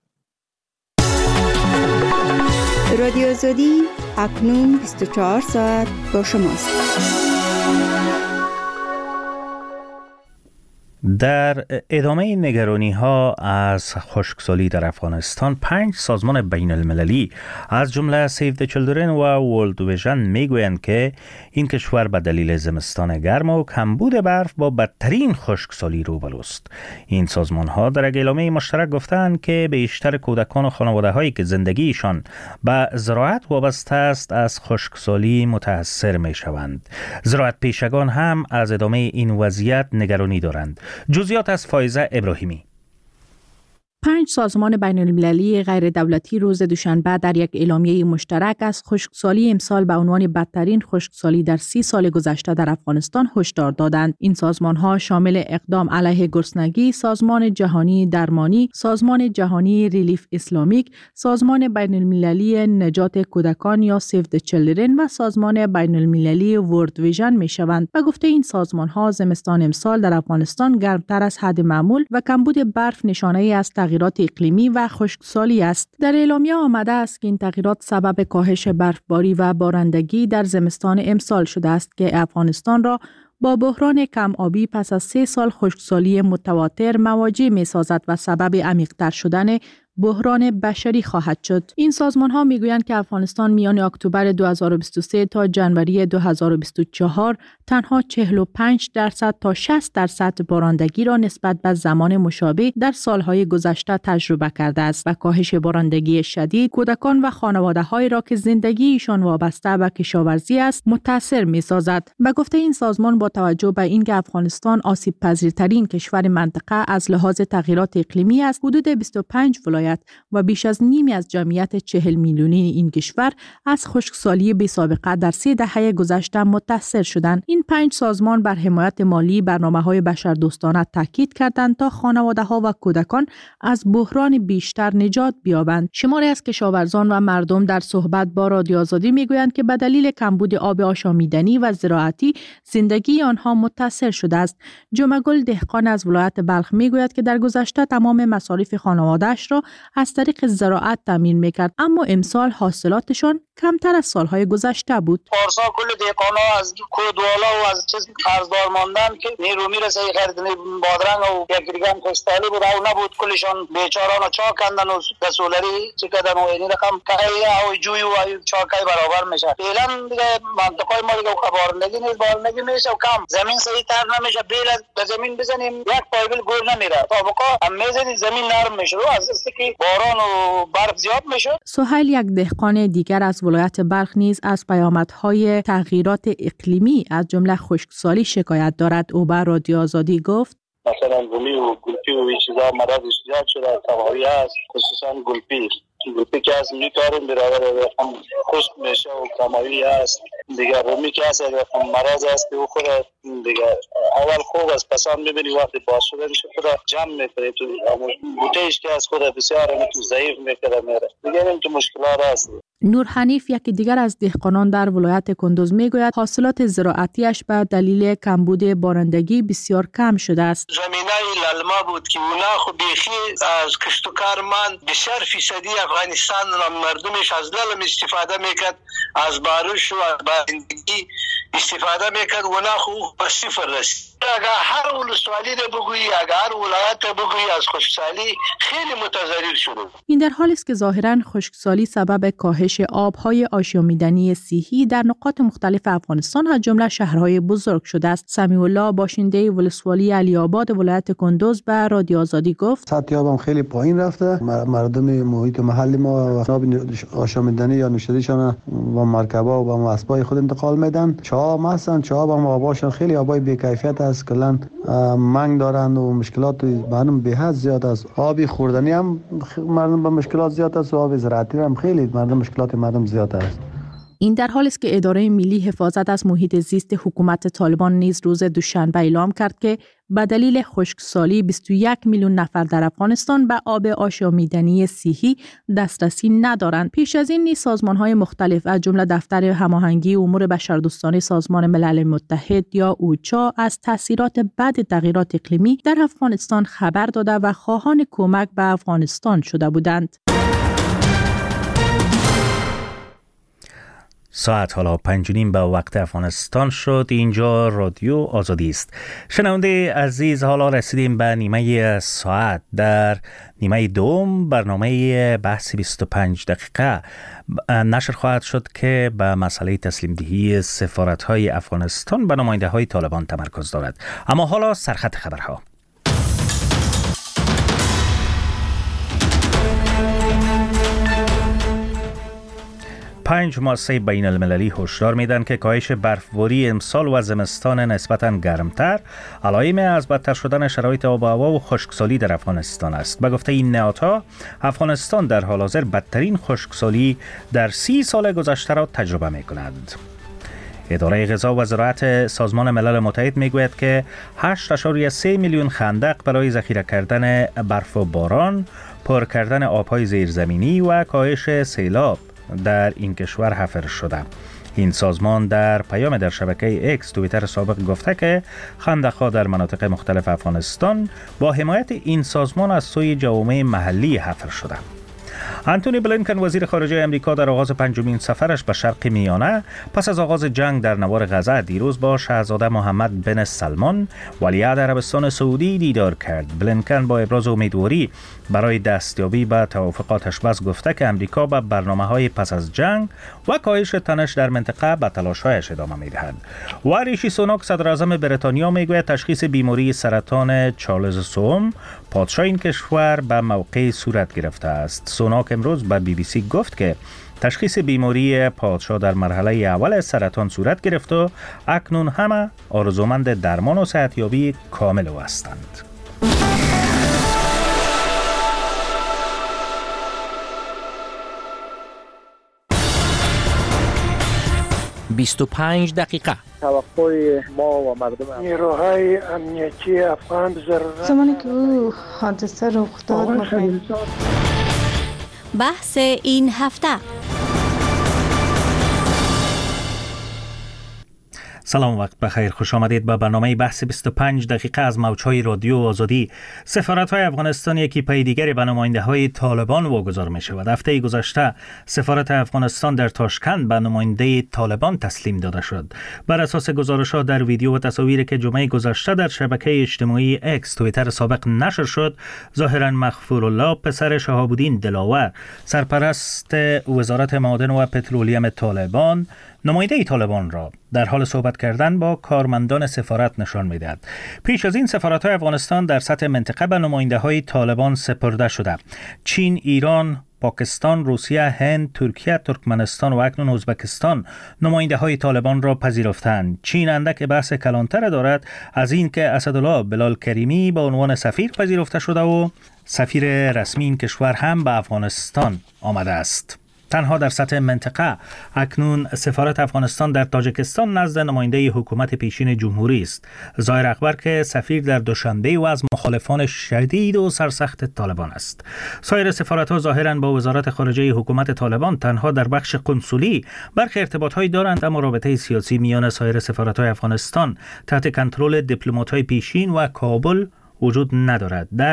رادیو آزادی اکنون 24 ساعت با شماست.
در ادامه نگرانی ها از خشکسالی در افغانستان، 5 سازمان بین المللی از جمله سیو د چیلدرن و ورلد ویژن میگویند که این کشور به دلیل زمستان گرم و کمبود برف با بدترین خشکسالی روبرو است. این سازمان ها در یک اعلامیه مشترک گفتند که بیشتر کودکان و خانواده هایی که زندگیشان به زراعت وابسته است از خشکسالی متاثر می شوند. زراعت پیشگان هم از ادامه این وضعیت نگرانی دارند. جزئیات از فایزه ابراهیمی.
5 سازمان بین المللی غیر دولتی روز دوشنبه در یک اعلامیه مشترک از خشکسالی امسال به عنوان بدترین خشکسالی در 30 سال گذشته در افغانستان هشدار دادند. این سازمان‌ها شامل اقدام علیه گرسنگی، سازمان جهانی درمانی، سازمان جهانی ریلیف اسلامیک، سازمان بین المللی نجات کودکان یا سیو د چیلدرن و سازمان بین المللی ورلد ویژن می‌شوند. و گفته این سازمان‌ها زمستان امسال در افغانستان گرمتر از حد معمول و کمبود برف نشانه‌ای از تغییرات اقلیمی و خشکسالی است. در اعلامیه آمده است که این تغییرات سبب کاهش برفباری و بارندگی در زمستان امسال شده است که افغانستان را با بحران کم آبی پس از 3 سال خشکسالی متواتر مواجه می‌سازد و سبب عمیق‌تر شدن بحران بشری خواهد شد. این سازمان ها میگویند که افغانستان میان اکتبر 2023 تا جنوری 2024 تنها 45% تا 60% بارندگی را نسبت به زمان مشابه در سالهای گذشته تجربه کرده است و کاهش بارندگی شدید کودکان و خانواده‌هایی را که زندگیشان وابسته به کشاورزی است متاثر می‌سازد. و گفته این سازمان با توجه به اینکه افغانستان آسیب پذیرترین کشور منطقه از لحاظ تغییرات اقلیمی است، حدود 25 ولایت و بیش از نیمی از جمعیت 40 میلیونی این کشور از خشکسالی بی‌سابقه در 3 دهه گذشته متاثر شدند. این 5 سازمان بر حمایت مالی برنامه‌های بشردوستانه تاکید کردند تا خانواده‌ها و کودکان از بحران بیشتر نجات بیابند. شماری از کشاورزان و مردم در صحبت با رادیو آزادی میگویند که به دلیل کمبود آب آشامیدنی و زراعتی زندگی آنها متاثر شده است. جمعه‌گل دهقان از ولایت بلخ میگوید که در گذشته تمام مصارف خانواده‌اش را از طریق زراعت تامین میکرد، اما امسال حاصلاتشان کمتر از سالهای گذشته بود.
پارسا کل دهقانا از کودوالا و از چیز قرضدار ماندن که نیرو میرسه خریدن بادرنگ و یک دیگه کشتالی بود او نبود، کلشان بیچاره‌ها چا کندن و دسولری چی کردن و این رقم کای او جوی و چاکای برابر میشه. فعلا دیگه منطقه ما دیگه بارندگی نیست، بارندگی میشه و کم زمین صحیح تر نمیشه. بیل به زمین بزنیم یک پایبل گل نمیره، طابقا هم میزنی زمین نرم میشه و از است که باران و برف زیاد میشه.
سهیل یک دهقان دیگر از ولایت بلخ نیز از پیامدهای تغییرات اقلیمی از جمله خشکسالی شکایت دارد. او به رادیو آزادی گفت
مثلا گلی و گلپی و این چیزا مرض زیاد شده، تباهی است، خصوصا گلپی که از میکاریم برابر خشک میشه و کمایی است. دیگه رومی که هست مرض است و خود دیگه اول خوب است، پسان میبینی وقتی باز شده میشه خود جمع میکنه تو بوتهش که از خود بسیار ضعیف میکنه میره دیگه. این تو مشکلات هست.
نور حنیف یکی دیگر از دهقانان در ولایت کندوز میگوید حاصلات زراعتیش به دلیل کمبود بارندگی بسیار کم شده است.
زمینه للما بود که اونا خود بیخی از کشت و کار من بسیار فیصدی افغانستان مردمش از للم استفاده میکرد، از بارش و از بارندگی استفاده میکرد ولا خو به صفر رسید. اگر هر ولسوالی رو بگویی، اگر هر ولایت رو بگویی از خشکسالی خیلی متضرر شده.
این در حالی است که ظاهراً خشکسالی سبب کاهش آبهای آشامیدنی سیحی در نقاط مختلف افغانستان از جمله شهرهای بزرگ شده است. سمیع الله باشنده ولسوالی علی آباد ولایت کندوز به رادیو آزادی گفت:
سطح آب هم خیلی پایین رفته. مردم محیط محلی ما آب آشامیدنی یا نوشیدنیشان و مرکبا و با اسبای خود انتقال میدن. چاه مثلا چاه هم آباشون خیلی آبای بی کیفیت است، کلا منگ دارند و مشکلات مردم به حد زیاد است. آبی خوردنی هم مردم با مشکلات زیاد است و آب زراعتی هم خیلی مشکلات مردم زیاد است.
این در حالی است که اداره ملی حفاظت از محیط زیست حکومت طالبان نیز روز دوشنبه اعلام کرد که به دلیل خشکسالی 21 میلیون نفر در افغانستان به آب آشامیدنی صحی دسترسی ندارند. پیش از این نیز سازمان‌های مختلف از جمله دفتر هماهنگی امور بشردوستانه سازمان ملل متحد یا اوچا از تاثیرات بد تغییرات اقلیمی در افغانستان خبر داده و خواهان کمک به افغانستان شده بودند.
ساعت حالا 5:30 به وقت افغانستان شد. اینجا رادیو آزادی است. شنونده عزیز، حالا رسیدیم به نیمه ساعت. در نیمه دوم برنامه بحث 25 دقیقه نشر خواهد شد که به مسئله تسلیم دهی سفارت‌های افغانستان به نماینده‌های طالبان تمرکز دارد. اما حالا سرخط خبرها. 5 مؤسسه بین المللی هشدار میدن که کاهش برفباری امسال و زمستان نسبتاً گرمتر علائم از بدتر شدن شرایط آب و هوا و خشکسالی در افغانستان است. به گفته این نهادها، افغانستان در حال حاضر بدترین خشکسالی در 30 سال گذشته را تجربه می کند. اداره غذا و زراعت سازمان ملل متحد میگوید که 8.3 میلیون خندق برای ذخیره کردن برف و باران، پر کردن آبهای زیرزمینی و کاهش سیلاب در این کشور حفر شده. این سازمان در پیام در شبکه اکس توییتر سابق گفته که خندق‌ها در مناطق مختلف افغانستان با حمایت این سازمان از سوی جوامع محلی حفر شده. انتونی بلینکن وزیر خارجه امریکا در آغاز 5مین سفرش به شرق میانه پس از آغاز جنگ در نوار غزه دیروز با شاهزاده محمد بن سلمان ولیعهد عربستان سعودی دیدار کرد. بلینکن با ابراز امیدواری برای دستیابی به توافقاتش بس گفته که امریکا به برنامه‌های پس از جنگ و کاهش تنش در منطقه به تلاش‌هایش ادامه می‌دهد. و ریشی سوناک صدر اعظم بریتانیا میگوید تشخیص بیماری سرطان چارلز سوم پادشاه این کشور به موقع صورت گرفته است. سوناک امروز به BBC گفت که تشخیص بیماری پادشاه در مرحله اول سرطان صورت گرفت و اکنون همه آرزومند درمان و صحتیابی کامل او هستند.
«25 دقیقه»
توقع ما و مردم نیروهای امنیتی افغان ضرورت
زمانی که او حادثه رخ داد
بحث این هفته.
سلام، وقت بخیر، خوش آمدید به برنامه بحث 25 دقیقه از موج‌های رادیو آزادی. سفارت‌های افغانستان یکی پی دیگری به نماینده‌های طالبان واگذار می‌شود. هفته گذشته سفارت افغانستان در تاشکند به نماینده طالبان تسلیم داده شد. بر اساس گزارش‌ها در ویدیو و تصاویری که جمعه گذشته در شبکه اجتماعی اکس توییتر سابق نشر شد، ظاهراً مغفورالله پسر شهاب الدین دلاور، سرپرست وزارت معادن و پترولیوم طالبان، نماینده طالبان را در حال صحبت کردن با کارمندان سفارت نشان می‌دهد. پیش از این سفارت‌های افغانستان در سطح منطقه به نماینده‌های طالبان سپرده شده. چین، ایران، پاکستان، روسیه، هند، ترکیه، ترکمنستان و اکنون ازبکستان نماینده‌های طالبان را پذیرفتند. چین اندک بحث کلانتر دارد از این که اسدالله بلال کریمی به عنوان سفیر پذیرفته شده و سفیر رسمی این کشور هم به افغانستان آمده است. تنها در سطح منطقه اکنون سفارت افغانستان در تاجیکستان نزد نماینده حکومت پیشین جمهوری است. ظاهر اخبر که سفیر در دوشنبه و از مخالفان شدید و سرسخت طالبان است. سایر سفارت‌ها ظاهراً با وزارت خارجه حکومت طالبان تنها در بخش قنسولی برخی ارتباط‌هایی دارند، اما رابطه سیاسی میان سایر سفارت‌های افغانستان تحت کنترل دیپلمات‌های پیشین و کابل وجود ندارد. در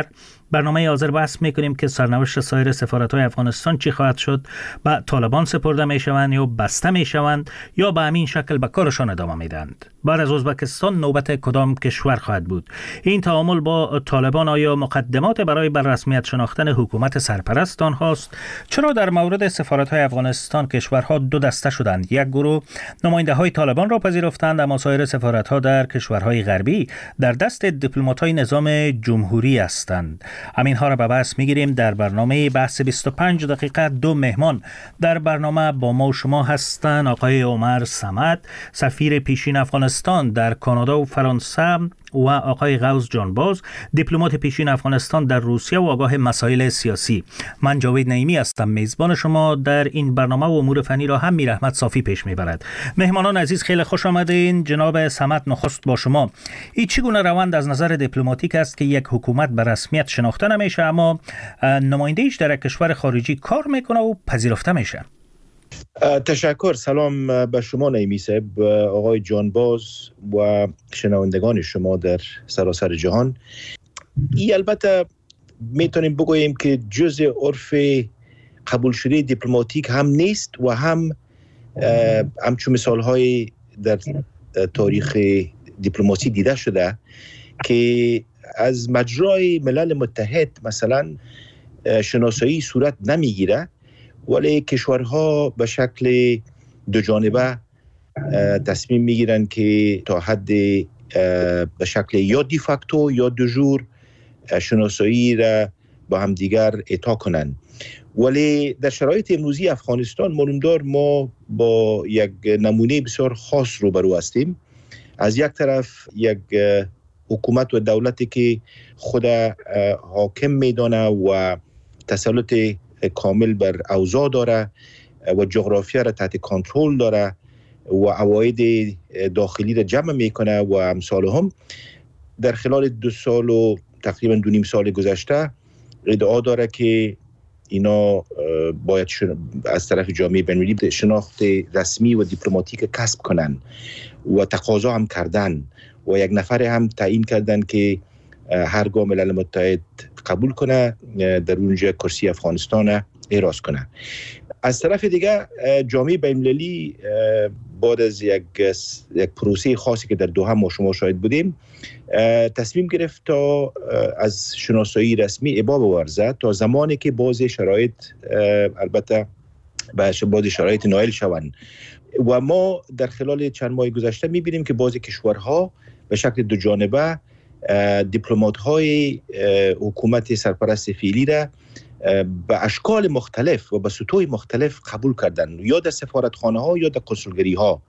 برنامه حاضر بحث میکنیم که سرنوشت سایر سفارت‌های افغانستان چی خواهد شد، به طالبان سپرده میشوند یا بسته میشوند یا به همین شکل به کارشان ادامه میدند. بعد از ازبکستان نوبت کدام کشور خواهد بود؟ این تعامل با طالبان آیا مقدمات برای بر رسمیت شناختن حکومت سرپرست آنهاست؟ چرا در مورد سفارت‌های افغانستان کشورها دو دسته شدند؟ یک گروه نماینده‌های طالبان را پذیرفتند، اما سایر سفارت‌ها در کشورهای غربی در دست دیپلمات‌های نظام جمهوری هستند. همین ها را به بحث می‌گیریم در برنامه بحث 25 دقیقه. دو مهمان در برنامه با ما و شما هستند: آقای عمر صمد، سفیر پیشین افغانستان در کانادا و فرانسه، و آقای غوث جانباز، دیپلمات پیشین افغانستان در روسیه و آگاه مسائل سیاسی. من جاوید نعیمی هستم، میزبان شما در این برنامه و امور فنی را هم میر احمد صافی پیش میبرد. مهمانان عزیز خیلی خوش آمدین. جناب صمد، نخست با شما. این چگونه روند از نظر دیپلماتیک است که یک حکومت به رسمیت شناخته نمیشه اما نماینده‌اش در کشور خارجی کار میکنه و پذیرفته میشه؟
تشکر. سلام به شما نعیمی صاحب، آقای جانباز و شنوندگان شما در سراسر جهان. این البته میتونیم بگوییم که جزء عرف قبول شده دیپلماتیک هم نیست و همچون مثالهای در تاریخ دیپلماسی دیده شده که از مجرای ملل متحد مثلا شناسایی صورت نمیگیره، ولی کشورها به شکل دو جانبه تصمیم میگیرن که تا حد به شکل یا دی فاکتو یا دو جور شناسایی را با هم دیگر اعطا کنن. ولی در شرایط امروزی افغانستان معلومدار ما با یک نمونه بسیار خاص روبرو هستیم. از یک طرف یک حکومت و دولتی که خود حاکم میدانه و تسلط کامل بر اوضاع داره و جغرافیا را تحت کنترل داره و عواید داخلی را جمع میکنه و امثال هم. در خلال 2 سال و تقریبا 2.5 سال گذشته ادعا داره که اینا باید از طرف جامعه بین‌المللی شناخت رسمی و دیپلماتیک کسب کنن و تقاضا هم کردن و یک نفر هم تعیین کردن که هرگاه ملل متحد قبول کنه در اونجا کرسی افغانستان احراز کنه. از طرف دیگه جامعه بین‌المللی بعد از یک پروسه خاصی که در دوحه ما شما شاهد بودیم تصمیم گرفت تا از شناسایی رسمی ابا بورزه تا زمانی که بعضی شرایط البته بعضی شرایط نائل شوند. و ما در خلال چند ماه گذشته میبینیم که بعضی کشورها به شکل دو جانبه دیپلمات‌های حکومت سرپرست فعلی را به اشکال مختلف و به سطوح مختلف قبول کردن، یا در سفارتخانه‌ها یا در کنسولگری‌ها،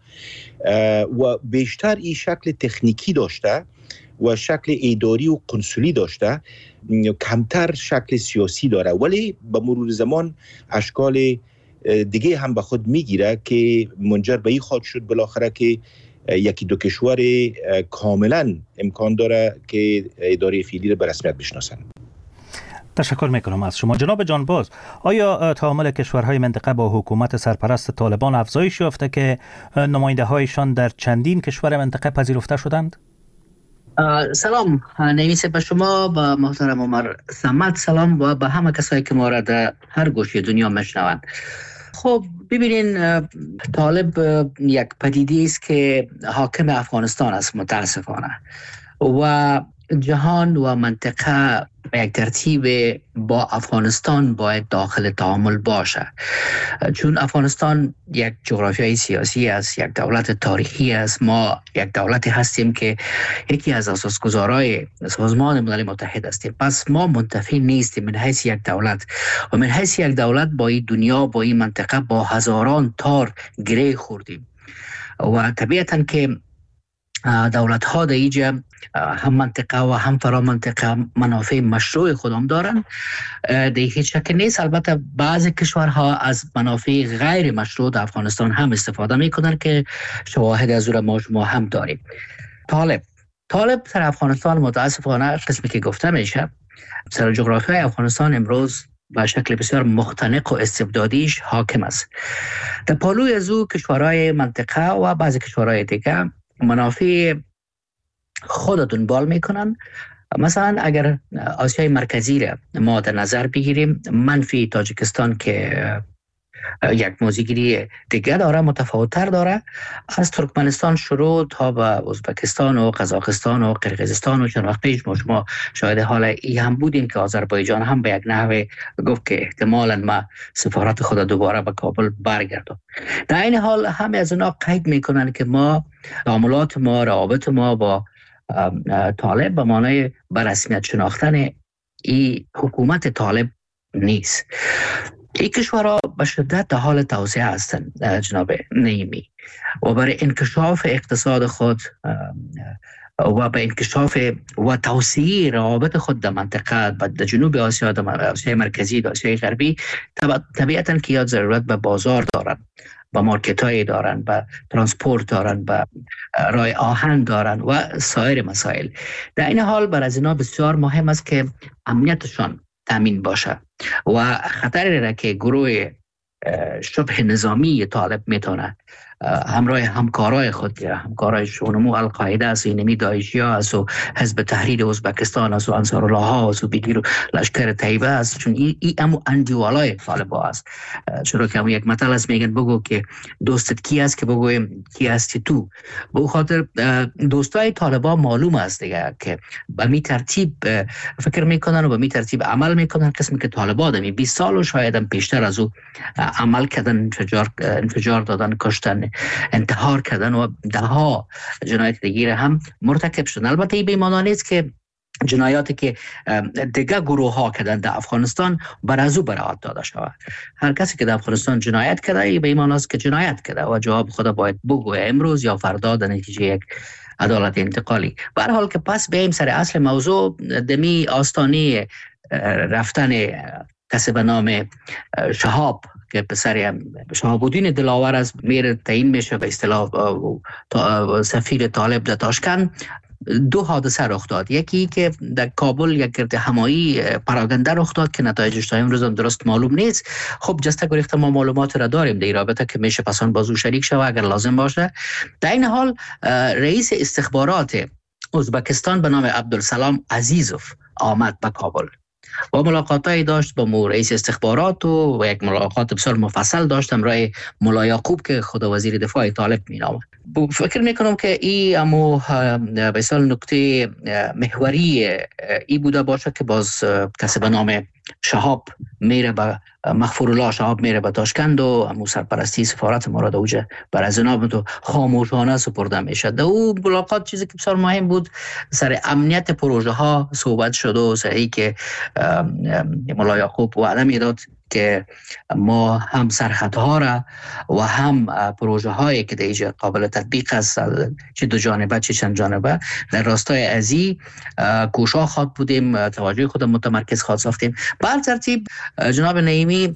و بیشتر این شکل تکنیکی داشته و شکل اداری و کنسولی داشته، کمتر شکل سیاسی داره. ولی به مرور زمان اشکال دیگه هم به خود میگیره که منجر به این خواهد شد بالاخره که یکی دو کشور کاملا امکان داره که اداره فعلی را به رسمیت بشناسن.
تشکر میکنم از شما. جناب جانباز، آیا تعامل کشورهای منطقه با حکومت سرپرست طالبان افزایش یافته که نماینده هایشان در چندین کشور منطقه پذیرفته شدند؟
سلام نویسه به شما، با محترم عمر صمد سلام و به همه کسایی که ما را در هر گوشه دنیا میشنوند. خب ببینین، طالب یک پدیده است که حاکم افغانستان است متاسفانه، و جهان و منطقه به یک ترتیب با افغانستان باید داخل تعامل باشه، چون افغانستان یک جغرافیای سیاسی است، یک دولت تاریخی است. ما یک دولتی هستیم که یکی از اساسگزارای سازمان ملل متحد هستیم. پس ما منتفی نیستیم من حیث یک دولت، و من حیث یک دولت با این دنیا، با این منطقه، با هزاران تار گره خوردیم. و طبیعتاً که دولت ها در اینجا هم منطقه و هم فرا منطقه منافع مشروع خودم دارن، در هیچ شک نیست. البته بعضی کشورها از منافع غیر مشروع در افغانستان هم استفاده میکنن که شواهد از اون ما شما هم داریم. طالب در افغانستان متاسفانه قسمی که گفته میشه، سر جغرافیای افغانستان امروز به شکل بسیار مختنق و استبدادیش حاکم است. در پالوی از او کشورهای منطقه و بعضی کشورهای دیگه منافع خود دنبال میکنن مثلا اگر آسیای مرکزی را ما در نظر بگیریم، منفی تاجیکستان که یک موزیگیری دیگه داره، متفاوت‌تر داره، از ترکمنستان شروع تا به ازبکستان و قزاقستان و قرقیزستان و چند وقت پیش شما شاهد حال ای هم بودیم که آذربایجان هم به یک نحوه گفت که احتمالاً ما سفارت خود دوباره به کابل برگردم. در این حال همه از اونا قید میکنن که ما تعاملات ما، روابط ما با طالب به معنای به رسمیت شناختن این حکومت طالب نیست. این کشورها به شدت در حال توسعه هستند جناب نعیمی و برای انکشاف اقتصاد خود و به انکشاف و توسعه روابط خود در منطقه در جنوب آسیا، در آسیای مرکزی، در آسیای غربی طبیعتاً که یاد ضرورت به بازار دارن، به مارکت های دارن، به ترانسپورت دارن، به راه آهن دارن و سایر مسائل. در این حال برای از اینا بسیار مهم است که امنیتشان تامین باشه و خطری را که گروه شبه نظامی طالب میتونه همراه همکارای خود، همکارای شونمو القاعده است، اینمی داعشی ها است و حزب تحریر ازبکستان است و انصار الله ها است و بگیر لشکر طیبه است، چون این امو اندیوالای طالب ها است. چرا که یک مثل است میگن بگو که دوستت کی است که بگویم کی هستی تو. به خاطر دوستای طالب ها معلوم است دیگه که به می ترتیب فکر میکنن و به می ترتیب عمل میکنن. قسمی که طالبا دمی 20 سال و شاید هم بیشتر از او عمل کردن، انفجار دادن، کشتن، انتحار کردن و ده ها جنایت دیگه هم مرتکب شدن. البته این به معنی نیست که جنایاتی که دیگه گروه ها کردن در افغانستان بر از او براعت داده شود. هر کسی که در افغانستان جنایت کرده به این معنی است که جنایت کرده و جواب خود باید بگوه امروز یا فردا در نتیجه یک عدالت انتقالی. به هر حال که پس بریم سر اصل موضوع، دمی آستانه رفتن کسی به نام شهاب که پسر شهاب‌الدین دلاور از میره تعیین میشه به اصطلاح سفیر طالب در تاشکند، دو حادثه رخ داد. یکی که در کابل یک گرد همایی پراگنده رخ داد که نتایجش تا امروز هم درست معلوم نیست. خب جسته گریخته ما معلومات را داریم در این رابطه که میشه پسان بازو شریک شود اگر لازم باشه. در این حال رئیس استخبارات ازبکستان به نام عبدالسلام عزیزوف آمد به کابل و ملاقاتی داشت با رئیس استخبارات و یک ملاقات بسیار مفصل داشت همراه ملا یعقوب که خود وزیر دفاع طالب مینامد. فکر میکنم که این امو بسیار نکته محوری ای بوده باشه که باز کسی به نام شهاب میره به مغفورالله شهاب میره به تاشکند و امو سرپرستی سفارت ما را در اوجه بر از جناب تو خاموشانه سپرده میشه. در او ملاقات چیزی که بسیار مهم بود سر امنیت پروژه ها صحبت شد و سر ای که ملا یعقوب وعده میداد که ما هم سرحدها را و هم پروژه هایی که در اینجا قابل تطبیق است، چه دو جانبه چه چند جانبه، در راستای ازی کوشا خواد بودیم، توجه خود متمرکز خواد ساختیم. به هر ترتیب جناب نعیمی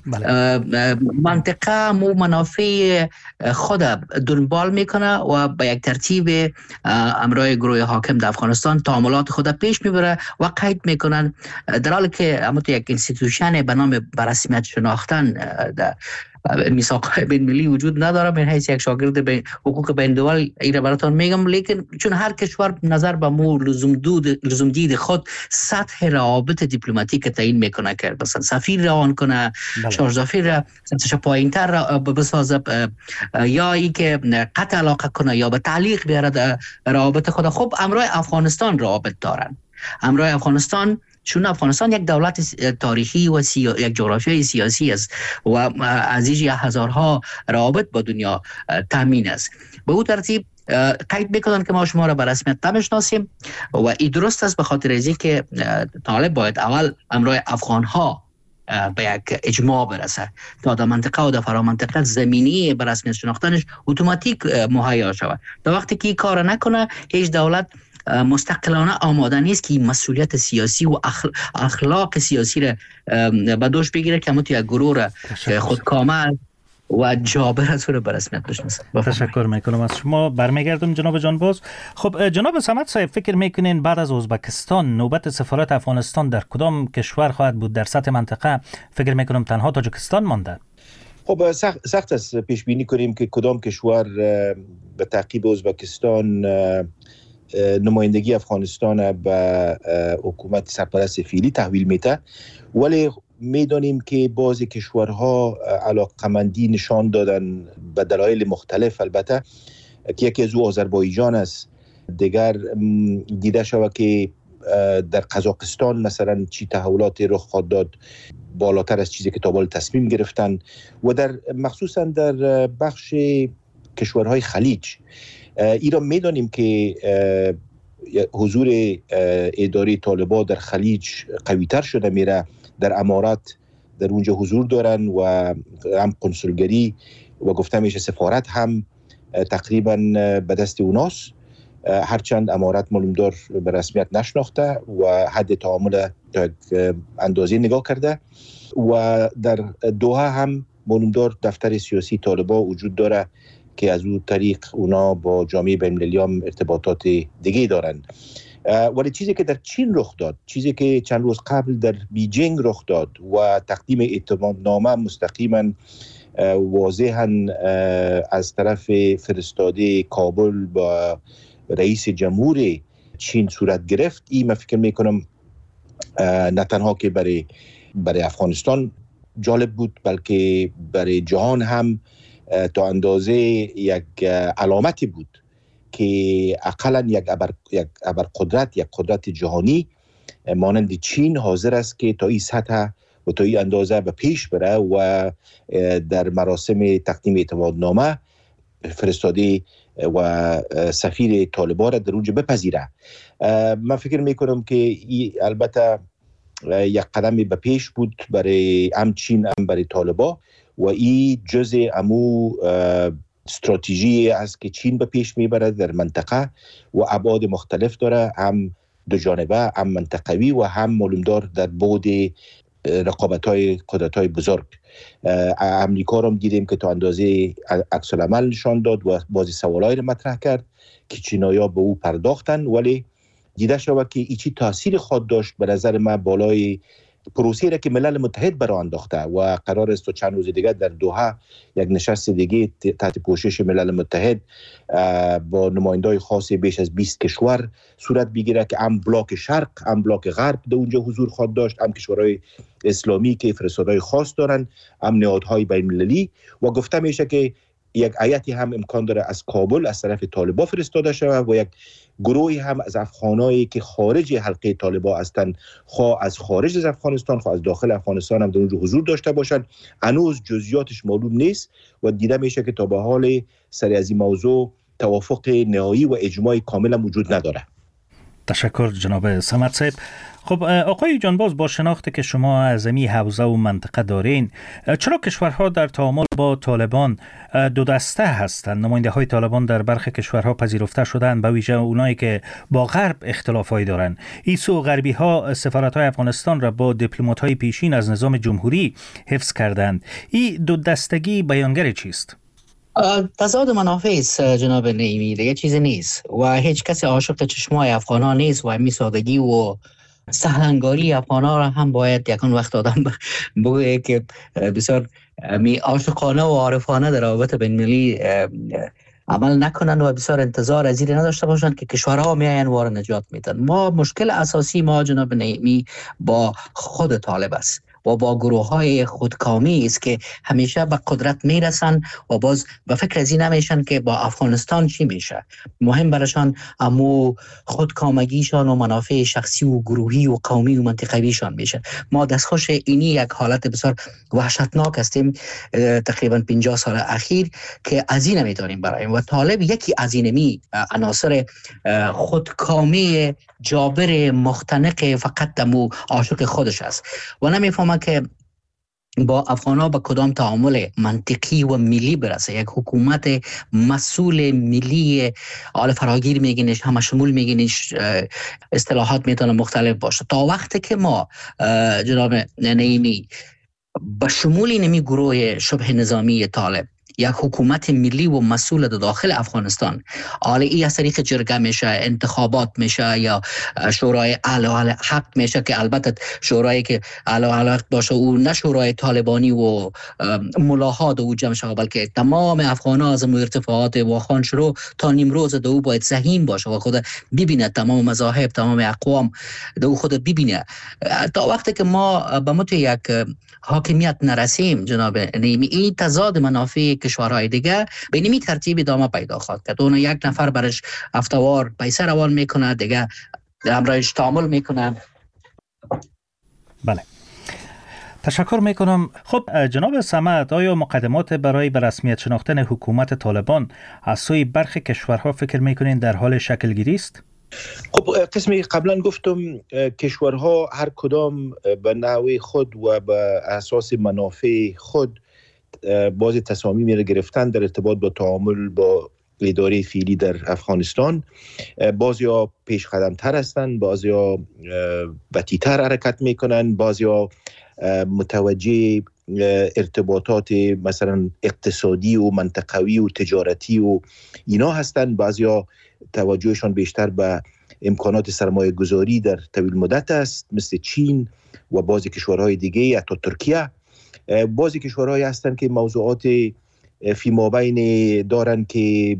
منطقه مو منافع خود دنبال میکنه و به یک ترتیب امرای گروه حاکم در افغانستان تعاملات خود پیش میبره و قید میکنن، در حالی که همونطور یک انستیتوشن به نام برسمیت شناختن در میثاق بین ملی وجود نداره. من حیث یک شاگرد به حقوق بین دول ایره براتون میگم، لیکن چون هر کشور نظر به مو لزوم دید خود سطح روابط دیپلماتیک تعیین میکنه که مثلا سفیر روان کنه، شارژافیر سطحش پایین‌تر بسازه یا ای که قطع علاقه کنه یا به تعلیق بیاره روابط خود. خب امرای افغانستان روابط دارن. امرای افغانستان چون افغانستان یک دولت تاریخی و یک جغرافیای سیاسی است و از اینجا هزارها روابط با دنیا تامین است. به او ترتیب قید میکنن که ما شما را به رسمیت نمیشناسیم و این درست است، به خاطر از اینکه طالب باید اول امرای افغان ها به یک اجماع برسه تا در منطقه و در فرامنطقه زمینی به رسمیت شناختنش اتوماتیک مهیا شود. تا وقتی که این کار نکنه هیچ دولت مستقلانه آماده نیست که این مسئولیت سیاسی و اخلاق سیاسی را به دوش بگیره که همون یک گروه را خودکامه و جابر از رو به رسمیت بشناسه.
تشکر میکنم از شما. برمیگردم جناب جانباز. خب جناب صمد صاحب، فکر میکنین بعد از ازبکستان نوبت سفارت افغانستان در کدام کشور خواهد بود در سطح منطقه؟ فکر میکنم تنها تاجیکستان مانده.
خب سخت است پیش بینی کنیم که کدام کشور به تعقیب ازبکستان نمایندگی افغانستان به حکومت سرپرست فعلی تحویل میده، ولی میدانیم که بعضی کشورها علاقمندی نشان دادن به دلایل مختلف، البته که یکی از او آذربایجان است. دیگر دیده شود که در قزاقستان مثلا چی تحولاتی رخ خواهد داد بالاتر از چیزی که تا حالا تصمیم گرفتن، و در مخصوصا در بخش کشورهای خلیج ایران میدانیم که حضور اداره طالبان در خلیج قویتر شده میره. در امارات در اونجا حضور دارن و هم کنسولگری و گفته میشه سفارت هم تقریبا به دست اوناست، هرچند امارات معلومدار به رسمیت نشناخته و حد تعامل اندازه نگاه کرده. و در دوحه هم معلومدار دفتر سیاسی طالبان وجود داره که از اون طریق اونا با جامعه بین‌المللی هم ارتباطات دیگه دارن. ولی چیزی که در چین رخ داد، چیزی که چند روز قبل در بیجینگ رخ داد و تقدیم اعتمادنامه مستقیما واضحاً از طرف فرستاده کابل با رئیس جمهور چین صورت گرفت، این من فکر میکنم نه تنها که برای افغانستان جالب بود بلکه برای جهان هم تا اندازه یک علامتی بود که اقلا یک ابرقدرت، یک قدرت جهانی مانند چین حاضر است که تا این سطح و تا این اندازه به پیش بره و در مراسم تقدیم اعتمادنامه فرستاده و سفیر طالبان را در اونجا بپذیره. من فکر میکنم که این البته یک قدم به پیش بود برای هم چین هم برای طالبان و این جزء امو استراتژی است که چین به پیش میبره در منطقه و ابعاد مختلف داره، هم دو جانبه، هم منطقوی و هم معلومدار در بعد رقابت‌های قدرت‌های بزرگ. امریکا رو دیدیم که تا اندازه عکس العمل نشان داد و بعضی سوالایی رو مطرح کرد که چینایی‌ها به او پرداختن، ولی دیده شود که ایچی تاثیر خود داشت به نظر من بالای پروسه‌ای را که ملل متحد برای انداخته و قرار است تا چند روز دیگه در دوحه یک نشست دیگه تحت پوشش ملل متحد با نمایندای خاص بیش از 20 کشور صورت بگیره که هم بلاک شرق هم بلاک غرب در اونجا حضور خواهد داشت، هم کشورهای اسلامی که فرستادهای خاص دارن، هم نهادهای بین‌المللی، و گفته میشه که یک هیئتی هم امکان داره از کابل از طرف طالبان فرستاده شود و یک گروهی هم از افغانایی که خارج حلقه طالبان هستند، خواه از خارج از افغانستان خواه از داخل افغانستان هم در اونجا حضور داشته باشند. هنوز جزئیاتش معلوم نیست و دیده میشه که تا به حال سر از این موضوع توافق نهایی و اجماع کامل وجود نداره.
تشکر جناب صمد صاحب. خب آقای جانباز، با شناخت که شما از این حوزه و منطقه دارین، چرا کشورها در تعامل با طالبان دو دسته هستند؟ نماینده های طالبان در برخی کشورها پذیرفته شدند، به ویژه اونایی که با غرب اختلافایی دارند. ایسو غربی ها سفارت های افغانستان را با دیپلمات های پیشین از نظام جمهوری حفظ کردند. این دو دستگی بیانگر چیست؟
تضاد منافع است جناب نعیمی، دیگه چیزی نیست و هیچ کسی عاشق چشمای افغانا نیست و همین سادگی و سهلنگاری افغانا را هم باید یکان وقت آدم بگویه که بسیار عاشقانه و عارفانه در روابط بین‌المللی عمل نکنند و بسیار انتظار از این نداشته باشند که کشورها میاین وار نجات میدن. ما مشکل اساسی ما جناب نعیمی با خود طالب است و با گروه های خودکامی است که همیشه به قدرت میرسن و باز به فکر از این نمیشن که با افغانستان چی میشه. مهم برشان امو خودکامگیشان و منافع شخصی و گروهی و قومی و منطقویشان میشه. ما دستخوش اینی یک حالت بسیار وحشتناک هستیم تقریبا 50 سال اخیر که از این نمیدانیم برایم و طالب یکی از اینمی عناصر خودکامی جابر مختنق فقط دمو عاشق خودش است و نمیفهمه که با افغان‌ها با کدام تعامل منطقی و ملی برسه. یک حکومت مسئول ملی آل فراگیر میگینش، همه شمول میگینش، اصطلاحات میتونه مختلف باشه. تا وقتی که ما جناب نعیمی با شمول نمی گروه شبه نظامی طالب یک حکومت ملی و مسئول در داخل افغانستان، حالا این از طریق جرگه میشه، انتخابات میشه یا شورای اعلی حق میشه که البته شورایی که اعلی حق باشه او نه شورای طالبانی و ملاها دو جمع شود، بلکه تمام افغان‌ها از ارتفاعات واخان شروع تا نیمروز دو باید زعیم باشه و خود ببینه، تمام مذاهب تمام اقوام دو خود ببینه. تا وقتی که ما به مت یک حاکمیت نرسیم جناب نیمی، این تضاد منافع کشورهای دیگه به نمی ترتیب ادامه پیدا خواهد کرد. اون یک نفر برش هفته‌وار پیسه روان میکنه، دیگه همراهش تعامل میکنه.
بله، تشکر میکنم. خب جناب صمد، آیا مقدمات برای به رسمیت شناختن حکومت طالبان از سوی برخی کشورها فکر میکنین در حال شکل گیری است؟
خب قسمی قبلا گفتم کشورها هر کدام به نوع خود و به اساس منافع خود باز تصامیم گرفتن در ارتباط با تعامل با اداره فعلی در افغانستان. بعضیا پیش قدم تر هستند، بعضیا بطی‌تر حرکت میکنن، بعضیا متوجه ارتباطات مثلا اقتصادی و منطقوی و تجارتی و اینا هستند، بعضیا توجهشان بیشتر به امکانات سرمایه گذاری در طویل مدت است مثل چین و بعضی کشورهای دیگه، حتی ترکیه. بعضی کشورهایی هستند که موضوعات فی مابین دارن که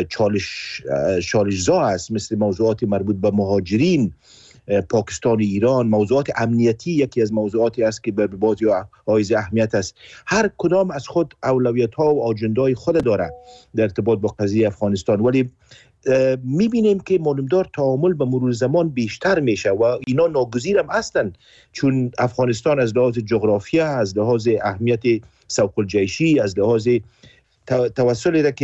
چالش‌زا است، مثل موضوعات مربوط به مهاجرین، پاکستان و ایران. موضوعات امنیتی یکی از موضوعاتی است که به بعضی حائز اهمیت است. هر کدام از خود اولویت‌ها و آجندای خود داره در ارتباط با قضیه افغانستان، ولی میبینیم که معلومدار تعامل به مرور زمان بیشتر میشه و اینا ناگزیر هم هستند، چون افغانستان از لحاظ جغرافیا، از لحاظ اهمیت سوق الجیشی، از لحاظ توسلی را که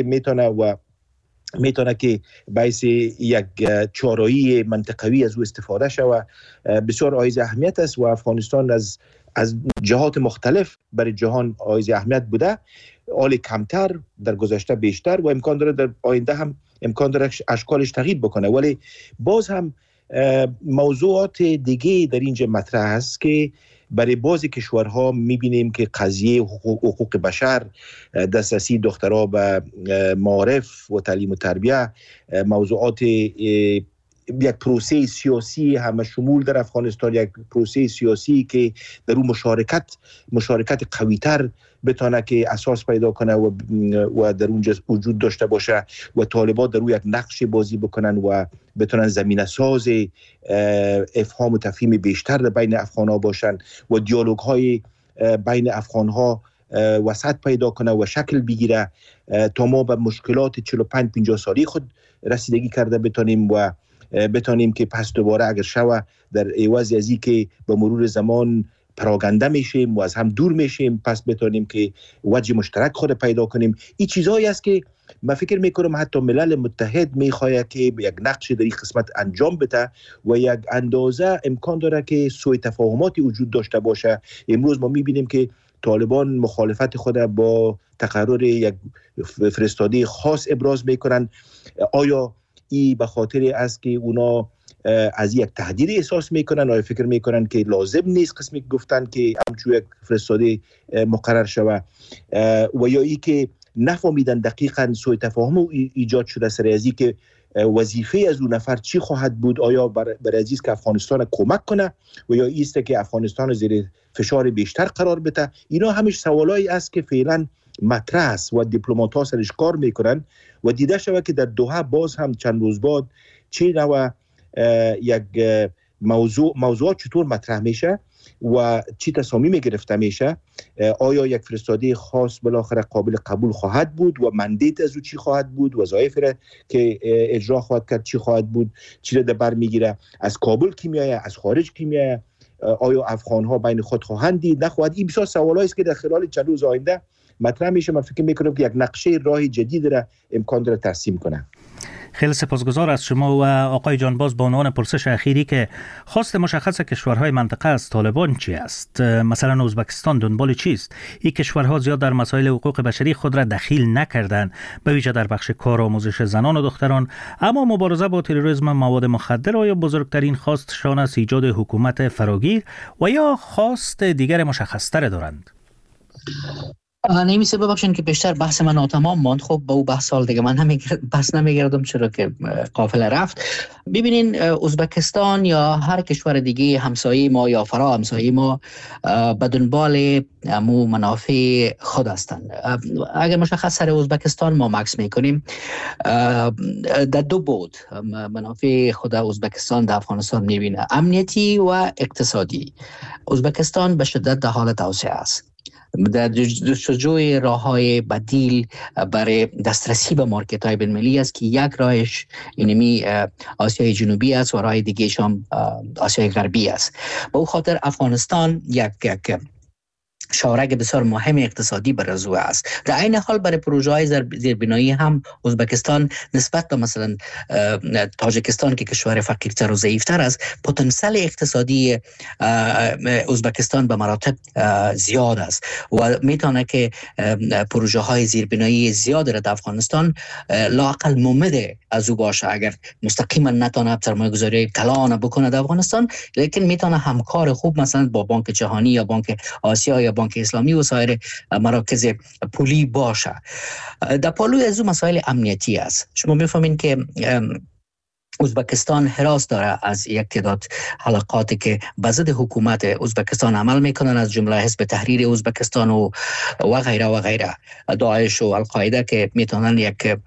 میتونه که باعث یک چارایی منطقوی از او استفاده شود بسیار حائز اهمیت است و افغانستان از جهات مختلف برای جهان حائز اهمیت بوده، حال کمتر در گذشته بیشتر و امکان داره در آینده هم امکان داره اشکالش تغییر بکنه. ولی باز هم موضوعات دیگه در اینجا مطرح است که برای بعضی کشورها میبینیم که قضیه حقوق بشر، دسترسی دخترها به معارف و تعلیم و تربیه، موضوعات یک پروسه سیاسی همه شمول در افغانستان، یک پروسه سیاسی که در اون مشارکت قوی‌تر بتونه که اساس پیدا کنه و در اونجا وجود داشته باشه و طالبان در اون یک نقش بازی بکنن و بتونن زمینه ساز افهام و تفهیم بیشتر بین افغان‌ها باشن و دیالوگ های بین افغان‌ها وسعت پیدا کنه و شکل بگیره تا ما به مشکلات 45-50 سالی خود رسیدگی کرده بتونیم که پس دوباره اگر شوه در عوض از این که به مرور زمان پراگنده میشیم و از هم دور میشیم، پس بتونیم که وجه مشترک خود پیدا کنیم. این چیزایی است که من فکر میکنم حتی ملل متحد میخواهد که یک نقش در این قسمت انجام بده و یک اندازه امکان داره که سوء تفاهماتی وجود داشته باشه. امروز ما میبینیم که طالبان مخالفت خود با تقرر یک فرستاده خاص ابراز میکنن. آیا این به خاطر است که اونا از یک تهدید احساس میکنن؟ آیا فکر میکنن که لازم نیست قسمی گفتن که همچون یک فرستاده مقرر شوه و یا ای که نفهمیدن دقیقاً سوء تفاهم ایجاد شده سر ازی که وظیفه از اون نفر چی خواهد بود؟ آیا برای عزیز که افغانستان کمک کنه و یا ایست که افغانستان زیر فشار بیشتر قرار بده؟ اینا همش سوالایی است که فعلا مطرح است و دیپلمات‌ها سرش کار میکنن و دیده شده که در دوحه باز هم چند روز بعد چه نوع یک موضوع چطور مطرح میشه و چی تصامیم گرفته میشه. آیا یک فرستاده خاص بالاخره قابل قبول خواهد بود و مندیت از او چی خواهد بود، وظایف را که اجرا خواهد کرد چی خواهد بود، چی را در بر میگیره، از کابل کی میایه، از خارج کی میایه، آیا افغان ها بین خود خواهند دید نخواهد؟ این بسیار سوالایی است که در خلال چند روز آینده مطرح میشه. من فکر میکنم که یک نقشه راه جدید را امکان داره ترسیم کنه.
خیلی سپاسگزار از شما و آقای جانباز. با عنوان پرسش اخیری که خواست مشخص کشورهای منطقه از طالبان چی است؟ مثلا ازبکستان دنبال چیست؟ این کشورها زیاد در مسائل حقوق بشری خود را دخیل نکردند، به ویژه در بخش کارآموزش زنان و دختران، اما مبارزه با تروریسم، مواد مخدر آیا بزرگترین خواستشان است ایجاد حکومت فراگیر و یا خواست دیگر مشخص‌تر دارند؟
نمیشه ببخشید که بیشتر بحث من ناتمام ماند. خب با او بحث سال دیگه من بحث نمیگردم چرا که قافله رفت. ببینین ازبکستان یا هر کشور دیگه همسایه ما یا فرا همسایه ما به دنبال منافع خود هستند. اگر مشخص سر ازبکستان ما مکس میکنیم در دو بود منافع خود ازبکستان در افغانستان میبینه، امنیتی و اقتصادی. ازبکستان به شدت در حال توسعه است، در جستجوی راه‌های بدیل برای دسترسی به مارکت‌های بین‌المللی است که یک راهش اینمی آسیای جنوبی است و راه دیگه‌ش هم آسیای غربی است. به او خاطر افغانستان یک شارک بسیار مهم اقتصادی برای او است. در این حال برای پروژه‌های زیربنایی هم ازبکستان نسبت به مثلا تاجیکستان که کشور فقیرتر و ضعیفتر است، پتانسیل اقتصادی ازبکستان به مراتب زیاد است و میتونه که پروژه‌های زیربنایی زیاد را در افغانستان لااقل ممد از او باشه. اگر مستقیما نتونه سرمایه‌گذاری کلان بکنه در افغانستان، لیکن میتونه همکار خوب مثلا با بانک جهانی یا بانک آسیا یا بانک اسلامی و سایر مراکز پولی باشه. در پالوی از اون مسائل امنیتی است. شما میفهمین که ازبکستان حراس داره از یک تعداد حلقاتی که به ضد حکومت ازبکستان عمل میکنن، از جمله حزب تحریر ازبکستان و غیره و غیره، داعش و القاعده که میتونن یک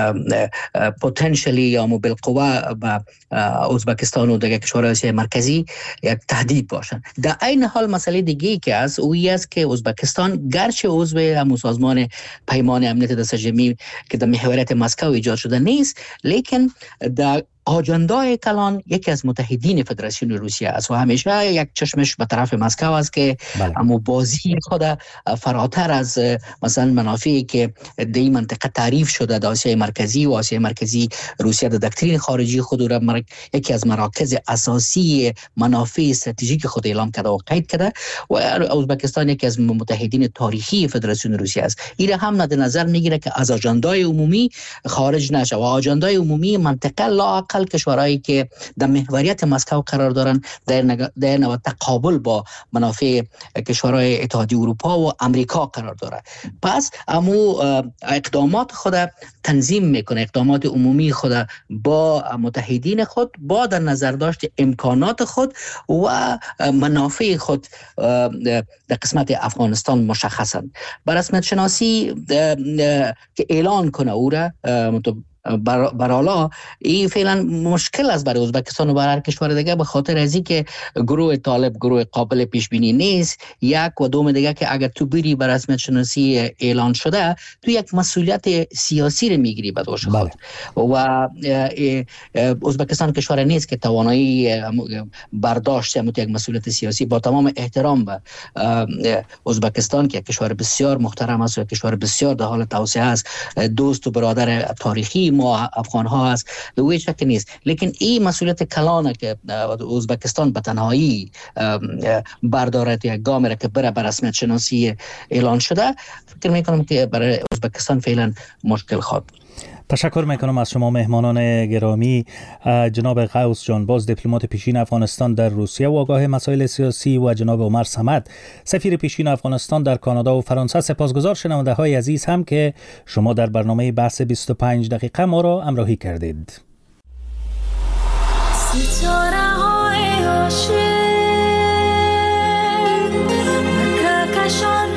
پتانسیلی یا بالقوه به ازبکستان و دیگر کشورهای آسیای مرکزی یک تهدید باشن. در این حال مسئله دیگه که است اویی است که ازبکستان گرچه عضو همون سازمان پیمان امنیت دستجمعی که در محوریت مسکو ایجاد شده نیست، لیکن در آجندای کلان یکی از متحدین فدراسیون روسیه است و همیشه یک چشمش به طرف مسکو است که اما بازی خود فراتر از مثلا منافعی که در این منطقه تعریف شده در آسیای مرکزی و آسیای مرکزی روسیه در دکترین خارجی خود را یکی از مراکز اساسی منافع استراتژیک خود اعلام کرده و قید کرده و ازبکستان یکی از متحدین تاریخی فدراسیون روسیه است. این هم در نظر میگیره که از آجندای عمومی خارج نشه و آجندای عمومی منطقه لااقل کشورهایی که در محوریت مسکو قرار دارن در نوع تقابل با منافع کشورهای اتحادیه اروپا و امریکا قرار داره. پس امو اقدامات خود تنظیم میکنه، اقدامات عمومی خود با متحدین خود با در نظر داشت امکانات خود و منافع خود در قسمت افغانستان مشخصن. بر رسمیت شناسی که اعلان کنه او را برالا این فعلا مشکل است برای ازبکستان و برای هر کشور دیگه، به خاطر از اینکه گروه طالب گروه قابل پیش بینی نیست. یک و دوم دیگه که اگر تو بری بر رسمیت شناسی اعلان شده تو یک مسئولیت سیاسی رو میگیری به دوش خود و ازبکستان کشور نیست که توانایی برداشت یک مسئولیت سیاسی. با تمام احترام به ازبکستان که کشور بسیار محترم است و کشور بسیار در حال توسعه است، دوست و برادر تاریخی ما افغان ها است، دوی شک نیست، لیکن این مسئولیت کلانه که ازبکستان به تنهایی بردارد یک گام را که بره بر رسمیت شناسی اعلان شده، فکر میکنم که برای ازبکستان فعلا مشکل خواهد.
تشکر میکنم از شما مهمانان گرامی، جناب غوث جانباز دیپلمات پیشین افغانستان در روسیه و آگاه مسائل سیاسی و جناب عمر صمد سفیر پیشین افغانستان در کانادا و فرانسه. سپاسگزار شنونده های عزیز هم که شما در برنامه بحث 25 دقیقه ما را همراهی کردید. ستاره های